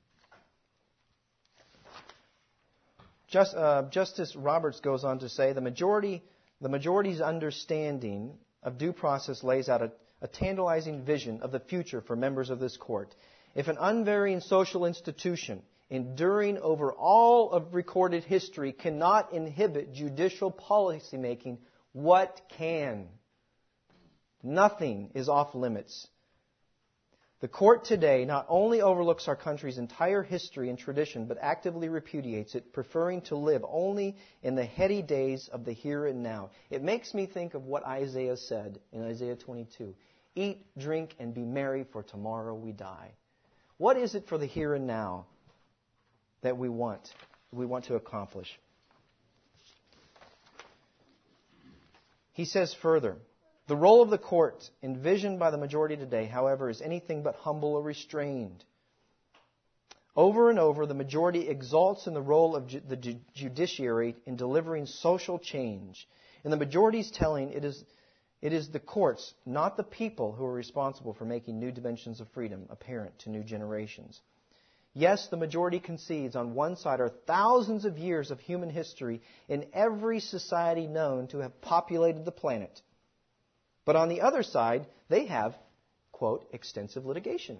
Just, uh, Justice Roberts goes on to say, the majority, the majority's understanding of due process lays out a, a tantalizing vision of the future for members of this court. If an unvarying social institution enduring over all of recorded history cannot inhibit judicial policymaking, what can? Nothing is off limits. The court today not only overlooks our country's entire history and tradition, but actively repudiates it, preferring to live only in the heady days of the here and now. It makes me think of what Isaiah said in Isaiah twenty-two. Eat, drink, and be merry, for tomorrow we die. What is it for the here and now that we want, we want to accomplish? He says further, the role of the court envisioned by the majority today, however, is anything but humble or restrained. Over and over, the majority exalts in the role of ju- the ju- judiciary in delivering social change. In the majority's telling, it is, it is the courts, not the people, who are responsible for making new dimensions of freedom apparent to new generations. Yes, the majority concedes on one side are thousands of years of human history in every society known to have populated the planet. But on the other side, they have, quote, extensive litigation.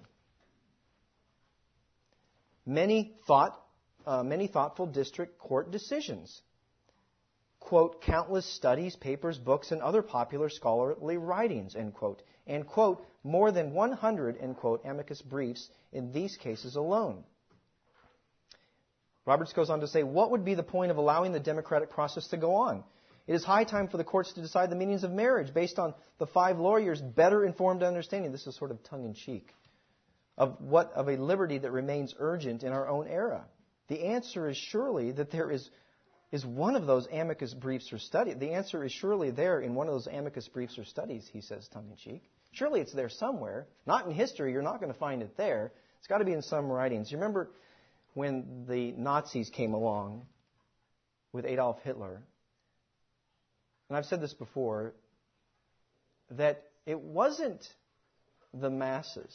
Many thought, uh, many thoughtful district court decisions. Quote, countless studies, papers, books, and other popular scholarly writings, end quote. And, quote, more than one hundred, end quote, amicus briefs in these cases alone. Roberts goes on to say, what would be the point of allowing the democratic process to go on? It is high time for the courts to decide the meanings of marriage based on the five lawyers' better informed understanding. This is sort of tongue-in-cheek of what of a liberty that remains urgent in our own era. The answer is surely that there is is one of those amicus briefs or studies. The answer is surely there in one of those amicus briefs or studies, he says tongue-in-cheek. Surely it's there somewhere. Not in history. You're not going to find it there. It's got to be in some writings. You remember when the Nazis came along with Adolf Hitler? And I've said this before, that it wasn't the masses,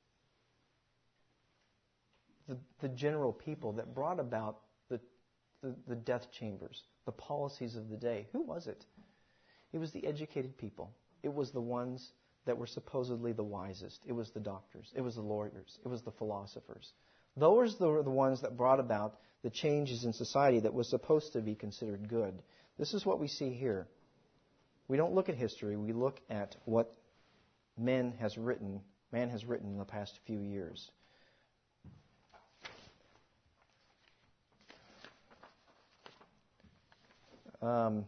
the, the general people that brought about the, the, the death chambers, the policies of the day. Who was it? It was the educated people. It was the ones that were supposedly the wisest. It was the doctors. It was the lawyers. It was the philosophers. Those were the ones that brought about the changes in society that was supposed to be considered good. This is what we see here. We don't look at history. We look at what man has written, man has written in the past few years. Um,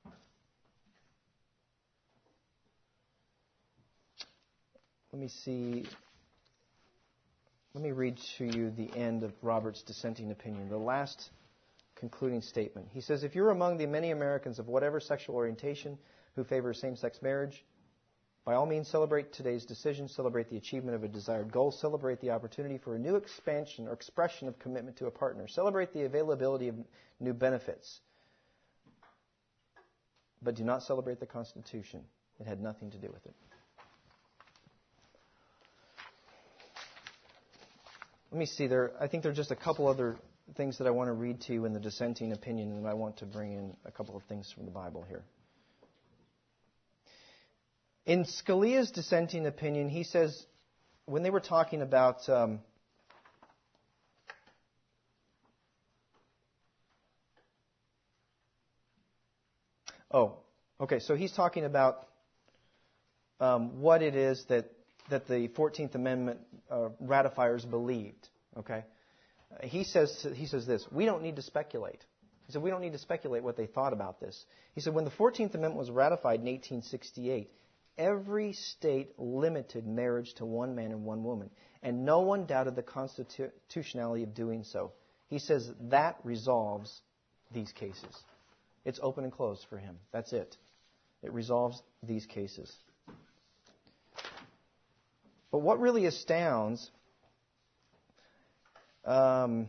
let me see. Let me read to you the end of Roberts' dissenting opinion, the last concluding statement. He says, if you're among the many Americans of whatever sexual orientation who favor same-sex marriage, by all means celebrate today's decision, celebrate the achievement of a desired goal, celebrate the opportunity for a new expansion or expression of commitment to a partner, celebrate the availability of new benefits. But do not celebrate the Constitution. It had nothing to do with it. Let me see. There, I think there are just a couple other things that I want to read to you in the dissenting opinion, and I want to bring in a couple of things from the Bible here. In Scalia's dissenting opinion, he says, when they were talking about um, Oh, okay. So he's talking about um, what it is that, that the fourteenth Amendment uh, ratifiers believed. Okay. Uh, he says he says this. We don't need to speculate. He said we don't need to speculate what they thought about this. He said when the fourteenth Amendment was ratified in eighteen sixty-eight, every state limited marriage to one man and one woman, and no one doubted the constitutionality of doing so. He says that resolves these cases. It's open and closed for him. That's it. It resolves these cases. But what really astounds, um,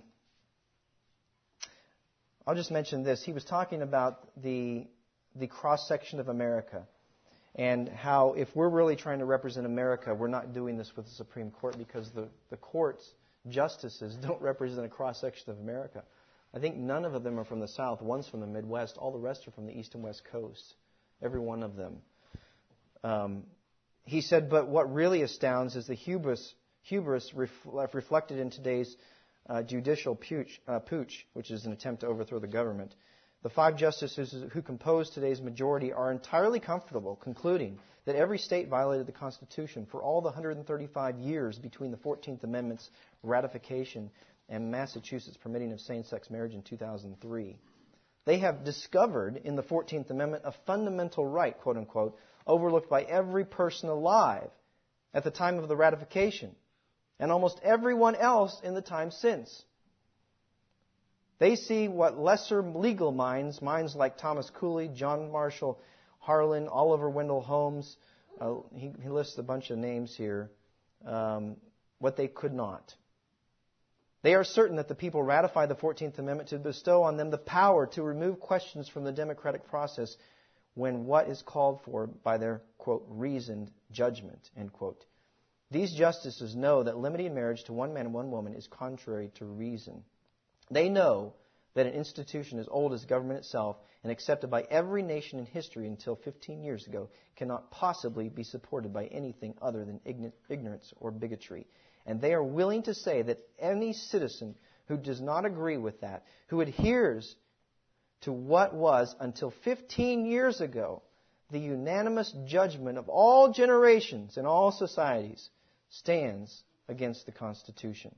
I'll just mention this. He was talking about the the cross-section of America and how if we're really trying to represent America, we're not doing this with the Supreme Court because the, the court's justices don't represent a cross-section of America. I think none of them are from the South. One's from the Midwest. All the rest are from the East and West Coast. Every one of them. Um, he said, but what really astounds is the hubris, hubris ref- reflected in today's uh, judicial pooch, uh, pooch, which is an attempt to overthrow the government. The five justices who compose today's majority are entirely comfortable concluding that every state violated the Constitution for all the one hundred thirty-five years between the fourteenth Amendment's ratification and Massachusetts permitting of same-sex marriage in two thousand three. They have discovered in the fourteenth Amendment a fundamental right, quote unquote, overlooked by every person alive at the time of the ratification and almost everyone else in the time since. They see what lesser legal minds, minds like Thomas Cooley, John Marshall Harlan, Oliver Wendell Holmes, uh, he, he lists a bunch of names here, um, what they could not. They are certain that the people ratified the fourteenth Amendment to bestow on them the power to remove questions from the democratic process when what is called for by their, quote, reasoned judgment, end quote. These justices know that limiting marriage to one man and one woman is contrary to reason. They know that an institution as old as government itself and accepted by every nation in history until fifteen years ago cannot possibly be supported by anything other than ignorance or bigotry. And they are willing to say that any citizen who does not agree with that, who adheres to what was, until fifteen years ago, the unanimous judgment of all generations and all societies, stands against the Constitution.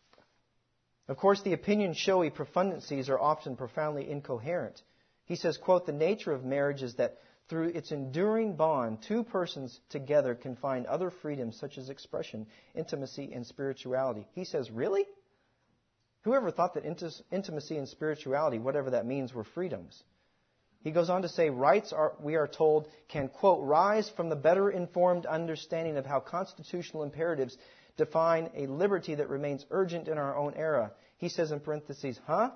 Of course, the opinion-showy profundities are often profoundly incoherent. He says, quote, the nature of marriage is that through its enduring bond, two persons together can find other freedoms such as expression, intimacy, and spirituality. He says, really? Whoever thought that int- intimacy and spirituality, whatever that means, were freedoms? He goes on to say, rights, are, we are told, can, quote, rise from the better informed understanding of how constitutional imperatives define a liberty that remains urgent in our own era. He says in parentheses, huh?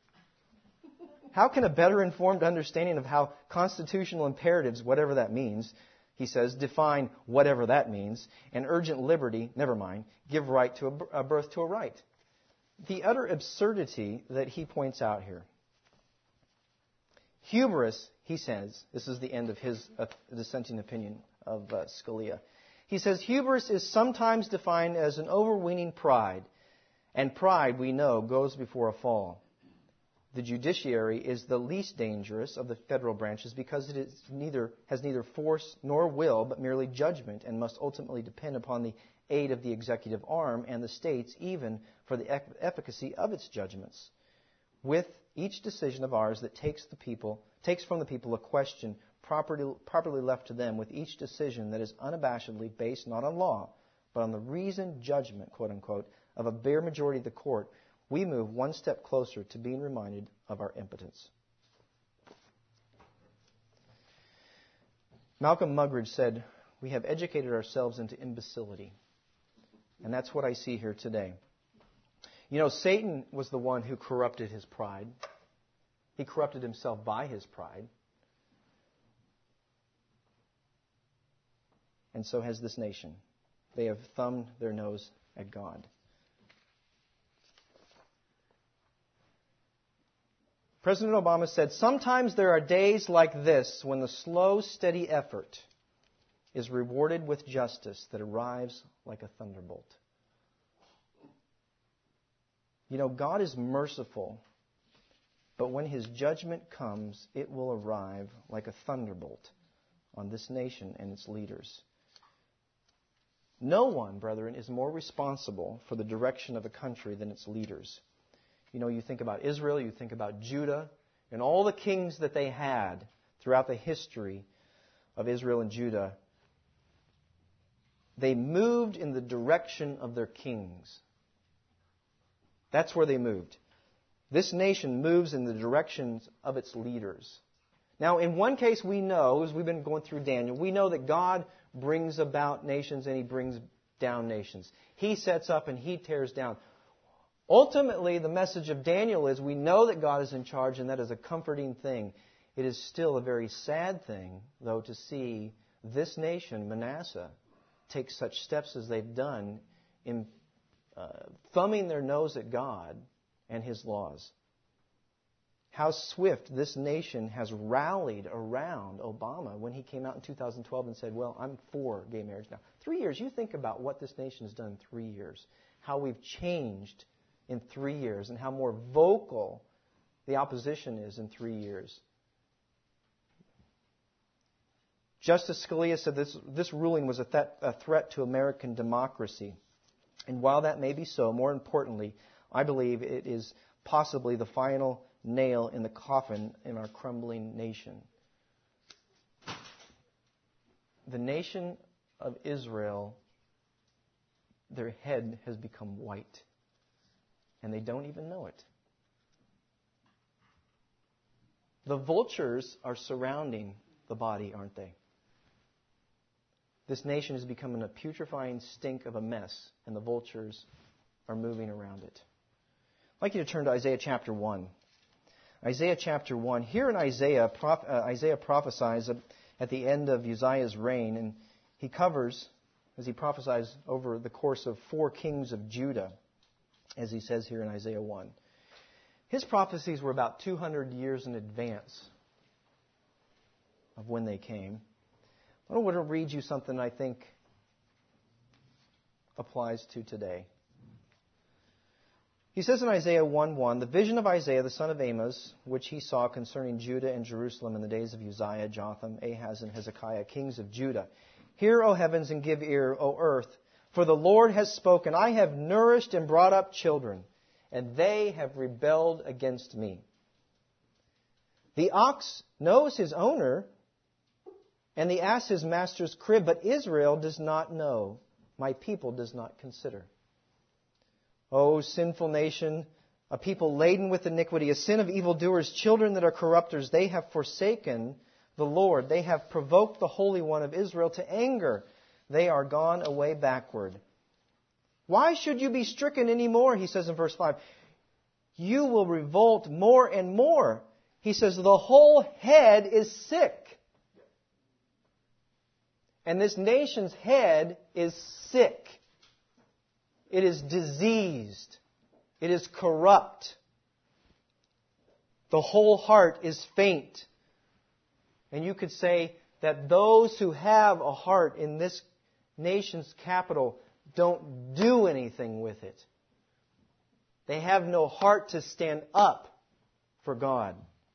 How can a better informed understanding of how constitutional imperatives, whatever that means, he says, define whatever that means, and urgent liberty, never mind, give right to a, a birth to a right? The utter absurdity that he points out here. Hubris, he says, this is the end of his uh, dissenting opinion of uh, Scalia. He says, hubris is sometimes defined as an overweening pride, and pride, we know, goes before a fall. The judiciary is the least dangerous of the federal branches because it is neither, has neither force nor will, but merely judgment, and must ultimately depend upon the aid of the executive arm and the states, even for the efficacy of its judgments. With each decision of ours that takes the people, takes from the people a question properly, properly left to them, with each decision that is unabashedly based not on law, but on the reasoned judgment, quote unquote, of a bare majority of the court, we move one step closer to being reminded of our impotence. Malcolm Muggeridge said, we have educated ourselves into imbecility. And that's what I see here today. You know, Satan was the one who corrupted his pride. He corrupted himself by his pride. And so has this nation. They have thumbed their nose at God. President Obama said, sometimes there are days like this when the slow, steady effort is rewarded with justice that arrives like a thunderbolt. You know, God is merciful But when his judgment comes, it will arrive like a thunderbolt on this nation and its leaders. No one, brethren, is more responsible for the direction of a country than its leaders. You know, you think about Israel, you think about Judah, and all the kings that they had throughout the history of Israel and Judah. They moved in the direction of their kings. That's where they moved. This nation moves in the directions of its leaders. Now, in one case we know, as we've been going through Daniel, we know that God brings about nations and He brings down nations. He sets up and He tears down. Ultimately, the message of Daniel is we know that God is in charge, and that is a comforting thing. It is still a very sad thing, though, to see this nation, Manasseh, take such steps as they've done in uh, thumbing their nose at God and His laws. How swift this nation has rallied around Obama when he came out in two thousand twelve and said, well, I'm for gay marriage now. Three years, you think about what this nation has done in three years. How we've changed in three years and how more vocal the opposition is in three years. Justice Scalia said this, this ruling was a, th- a threat to American democracy. And while that may be so, more importantly, I believe it is possibly the final nail in the coffin in our crumbling nation. The nation of Israel, their head has become white, and they don't even know it. The vultures are surrounding the body, aren't they? This nation is becoming a putrefying stink of a mess, and the vultures are moving around it. I'd like you to turn to Isaiah chapter one. Isaiah chapter one. Here in Isaiah, uh, Isaiah prophesies at the end of Uzziah's reign, and he covers, as he prophesies over the course of four kings of Judah, as he says here in Isaiah one. His prophecies were about two hundred years in advance of when they came. I want to read you something I think applies to today. He says in Isaiah one one, the vision of Isaiah the son of Amos, which he saw concerning Judah and Jerusalem in the days of Uzziah, Jotham, Ahaz, and Hezekiah, kings of Judah. Hear, O heavens, and give ear, O earth, for the Lord has spoken. I have nourished and brought up children, and they have rebelled against me. The ox knows his owner, and the ass his master's crib, but Israel does not know. My people does not consider. O sinful nation, a people laden with iniquity, a sin of evildoers, children that are corrupters, they have forsaken the Lord. They have provoked the Holy One of Israel to anger. They are gone away backward. Why should you be stricken any more? He says in verse five. You will revolt more and more. He says the whole head is sick. And this nation's head is sick. It is diseased. It is corrupt. The whole heart is faint. And you could say that those who have a heart in this nation's capital don't do anything with it. They have no heart to stand up for God.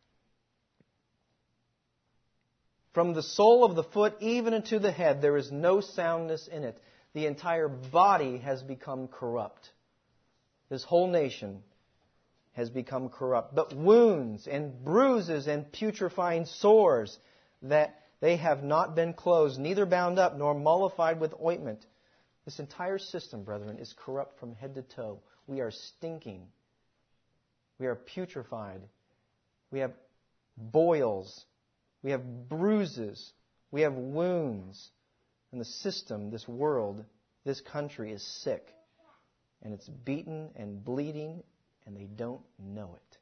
From the sole of the foot even unto the head, there is no soundness in it. The entire body has become corrupt. This whole nation has become corrupt. But wounds and bruises and putrefying sores, that they have not been closed, neither bound up nor mollified with ointment. This entire system, brethren, is corrupt from head to toe. We are stinking. We are putrefied. We have boils. We have bruises. We have wounds. And the system, this world, this country is sick. And it's beaten and bleeding, and they don't know it.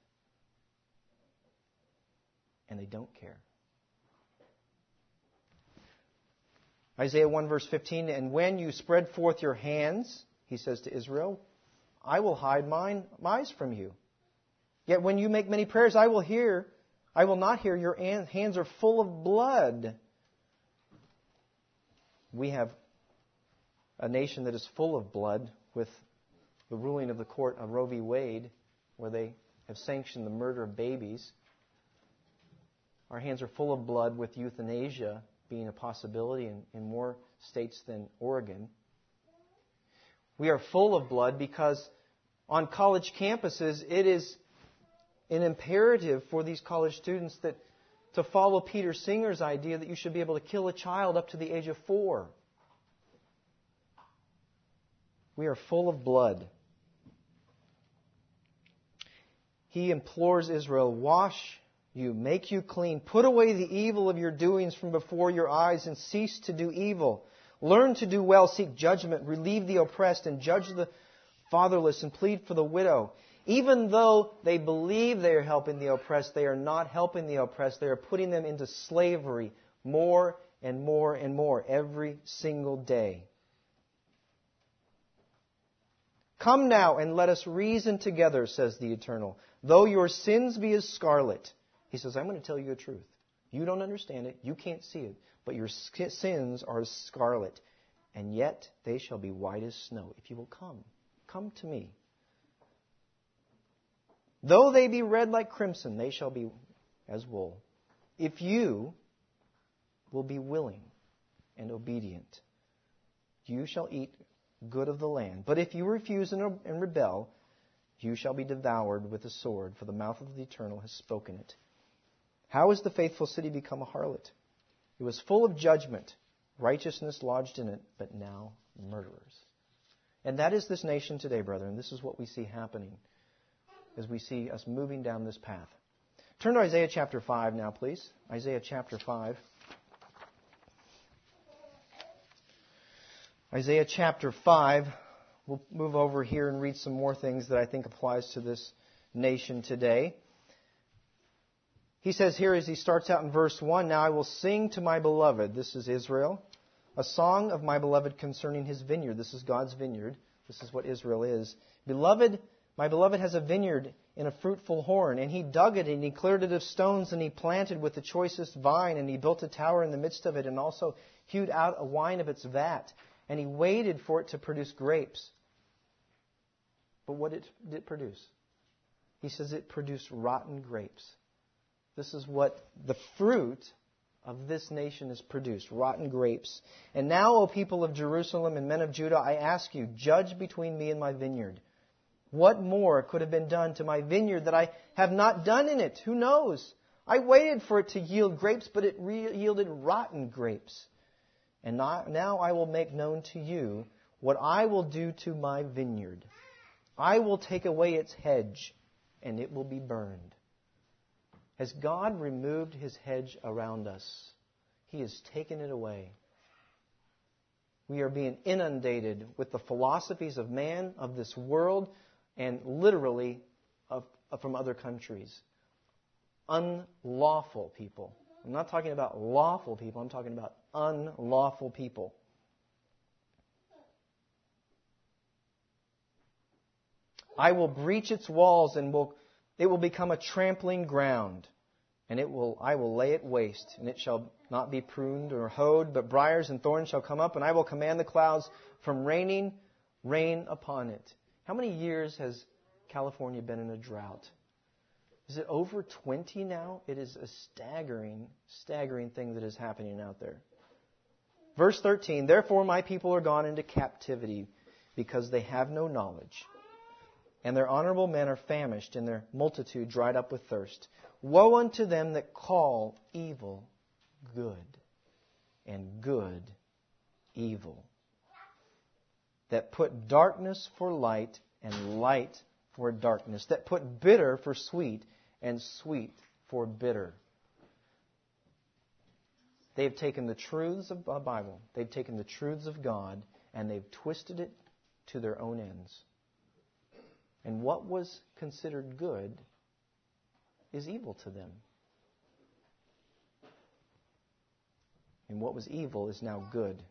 And they don't care. Isaiah one verse fifteen, and when you spread forth your hands, he says to Israel, I will hide mine eyes from you. Yet when you make many prayers, I will hear, I will not hear. Your hands are full of blood. We have a nation that is full of blood with the ruling of the court of Roe v. Wade, where they have sanctioned the murder of babies. Our hands are full of blood, with euthanasia being a possibility in, in more states than Oregon. We are full of blood because on college campuses, it is an imperative for these college students that to follow Peter Singer's idea that you should be able to kill a child up to the age of four. We are full of blood. He implores Israel, wash you, make you clean, put away the evil of your doings from before your eyes and cease to do evil. Learn to do well, seek judgment, relieve the oppressed, and judge the fatherless, and plead for the widow. Even though they believe they are helping the oppressed, they are not helping the oppressed. They are putting them into slavery more and more and more every single day. Come now and let us reason together, says the Eternal. Though your sins be as scarlet, He says, I'm going to tell you the truth. You don't understand it. You can't see it. But your sins are as scarlet. And yet they shall be white as snow. If you will come, come to me. Though they be red like crimson, they shall be as wool. If you will be willing and obedient, you shall eat good of the land. But if you refuse and rebel, you shall be devoured with the sword, for the mouth of the Eternal has spoken it. How has the faithful city become a harlot? It was full of judgment, righteousness lodged in it, but now murderers. And that is this nation today, brethren. This is what we see happening as we see us moving down this path. Turn to Isaiah chapter five now, please. Isaiah chapter five. Isaiah chapter five. We'll move over here and read some more things that I think applies to this nation today. He says here as he starts out in verse one, Now I will sing to my beloved, this is Israel, a song of my beloved concerning his vineyard. This is God's vineyard. This is what Israel is. Beloved, my beloved has a vineyard in a fruitful horn, and he dug it, and he cleared it of stones, and he planted with the choicest vine, and he built a tower in the midst of it, and also hewed out a wine of its vat, and he waited for it to produce grapes. But what did it produce? He says it produced rotten grapes. This is what the fruit of this nation is produced, rotten grapes. And now, O people of Jerusalem and men of Judah, I ask you, judge between me and my vineyard. What more could have been done to my vineyard that I have not done in it? Who knows? I waited for it to yield grapes, but it re- yielded rotten grapes. And now I will make known to you what I will do to my vineyard. I will take away its hedge, and it will be burned. Has God removed His hedge around us? He has taken it away. We are being inundated with the philosophies of man, of this world, and literally of, of from other countries. Unlawful people. I'm not talking about lawful people. I'm talking about unlawful people. I will breach its walls, and will it will become a trampling ground. And it will I will lay it waste, and it shall not be pruned or hoed, but briars and thorns shall come up, and I will command the clouds from raining rain upon it. How many years has California been in a drought? Is it over twenty now? It is a staggering, staggering thing that is happening out there. Verse thirteen, Therefore my people are gone into captivity, because they have no knowledge. And their honorable men are famished, and their multitude dried up with thirst. Woe unto them that call evil good, and good evil. That put darkness for light, and light for darkness. That put bitter for sweet, and sweet for bitter. They've taken the truths of the Bible, they've taken the truths of God, and they've twisted it to their own ends. And what was considered good is evil to them. And what was evil is now good.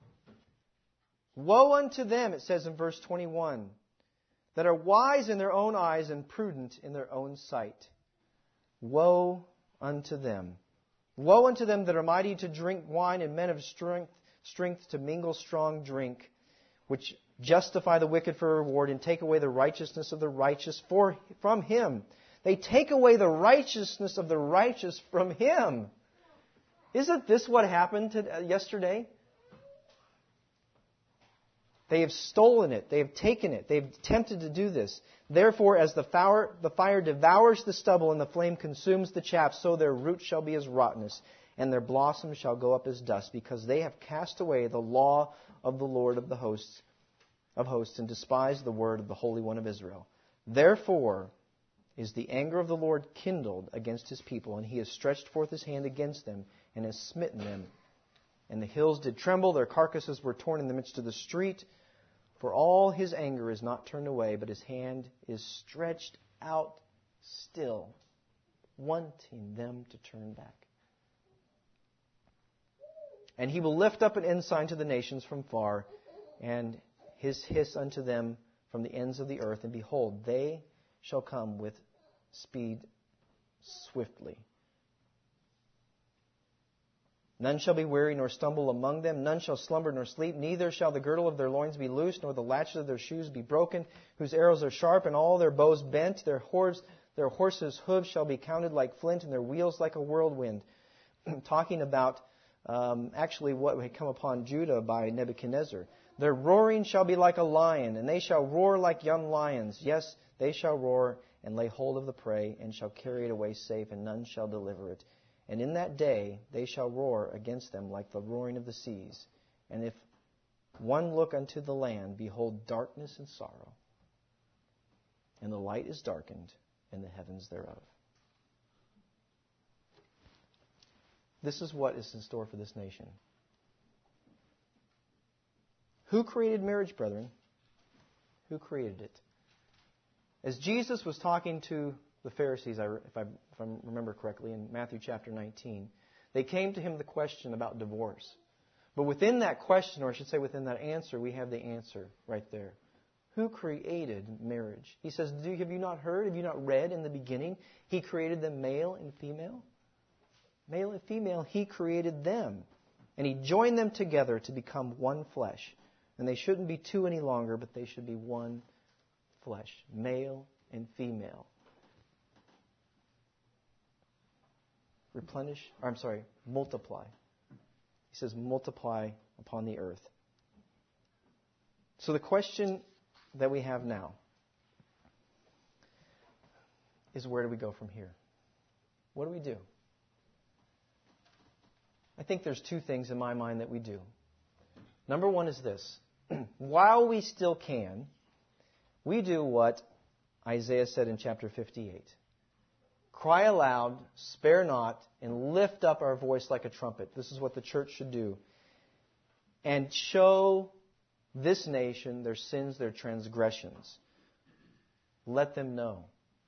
Woe unto them, it says in verse twenty-one, that are wise in their own eyes and prudent in their own sight. Woe unto them. Woe unto them that are mighty to drink wine, and men of strength, strength to mingle strong drink, which justify the wicked for reward, and take away the righteousness of the righteous for, from him. They take away the righteousness of the righteous from Him. Isn't this what happened to, uh, yesterday? They have stolen it. They have taken it. They have attempted to do this. Therefore, as the fire, the fire devours the stubble and the flame consumes the chaff, so their root shall be as rottenness, and their blossoms shall go up as dust, because they have cast away the law of the Lord of the hosts, of hosts, and despised the word of the Holy One of Israel. Therefore is the anger of the Lord kindled against His people, and He has stretched forth His hand against them, and has smitten them. And the hills did tremble, their carcasses were torn in the midst of the street. For all His anger is not turned away, but His hand is stretched out still, wanting them to turn back. And He will lift up an ensign to the nations from far, and His hiss unto them from the ends of the earth. And behold, they shall come with speed swiftly. None shall be weary nor stumble among them. None shall slumber nor sleep. Neither shall the girdle of their loins be loosed, nor the latches of their shoes be broken, whose arrows are sharp and all their bows bent. Their, horse, their horses' hooves shall be counted like flint, and their wheels like a whirlwind. Talking about um, actually what had come upon Judah by Nebuchadnezzar. Their roaring shall be like a lion, and they shall roar like young lions. Yes, they shall roar and lay hold of the prey, and shall carry it away safe, and none shall deliver it. And in that day they shall roar against them like the roaring of the seas. And if one look unto the land, behold darkness and sorrow, and the light is darkened in the heavens thereof. This is what is in store for this nation. Who created marriage, brethren? Who created it? As Jesus was talking to the Pharisees, if I, if I remember correctly, in Matthew chapter nineteen, they came to Him the question about divorce. But within that question, or I should say within that answer, we have the answer right there. Who created marriage? He says, Do, have you not heard? Have you not read in the beginning? He created them male and female. Male and female, He created them. And He joined them together to become one flesh. And they shouldn't be two any longer, but they should be one flesh. Male and female. Replenish, or I'm sorry, multiply. He says multiply upon the earth. So the question that we have now is, where do we go from here? What do we do? I think there's two things in my mind that we do. Number one is this. While we still can, we do what Isaiah said in chapter fifty-eight. Cry aloud, spare not, and lift up our voice like a trumpet. This is what the church should do. And show this nation their sins, their transgressions. Let them know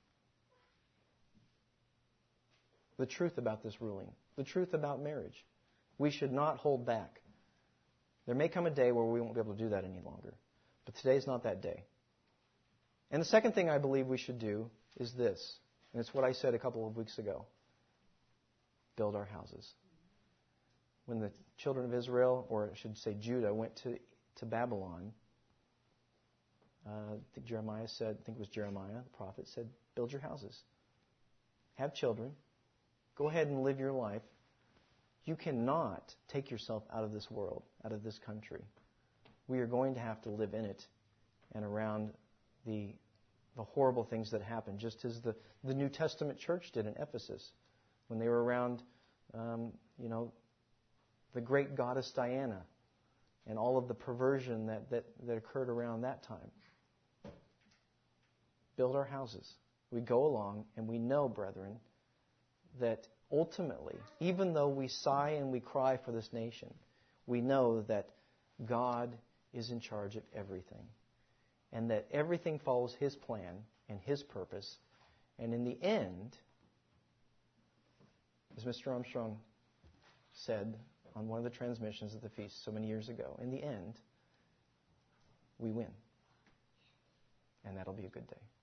the truth about this ruling, the truth about marriage. We should not hold back. There may come a day where we won't be able to do that any longer. But today's not that day. And the second thing I believe we should do is this. And it's what I said a couple of weeks ago. Build our houses. When the children of Israel, or I should say Judah, went to, to Babylon, uh, I think Jeremiah said, I think it was Jeremiah, the prophet, said, build your houses. Have children. Go ahead and live your life. You cannot take yourself out of this world, out of this country. We are going to have to live in it and around the the horrible things that happen, just as the, the New Testament church did in Ephesus when they were around, um, you know, the great goddess Diana and all of the perversion that, that, that occurred around that time. Build our houses. We go along and we know, brethren, that ultimately, even though we sigh and we cry for this nation, we know that God is in charge of everything. And that everything follows His plan and His purpose. And in the end, as Mister Armstrong said on one of the transmissions at the feast so many years ago, in the end, we win. And that'll be a good day.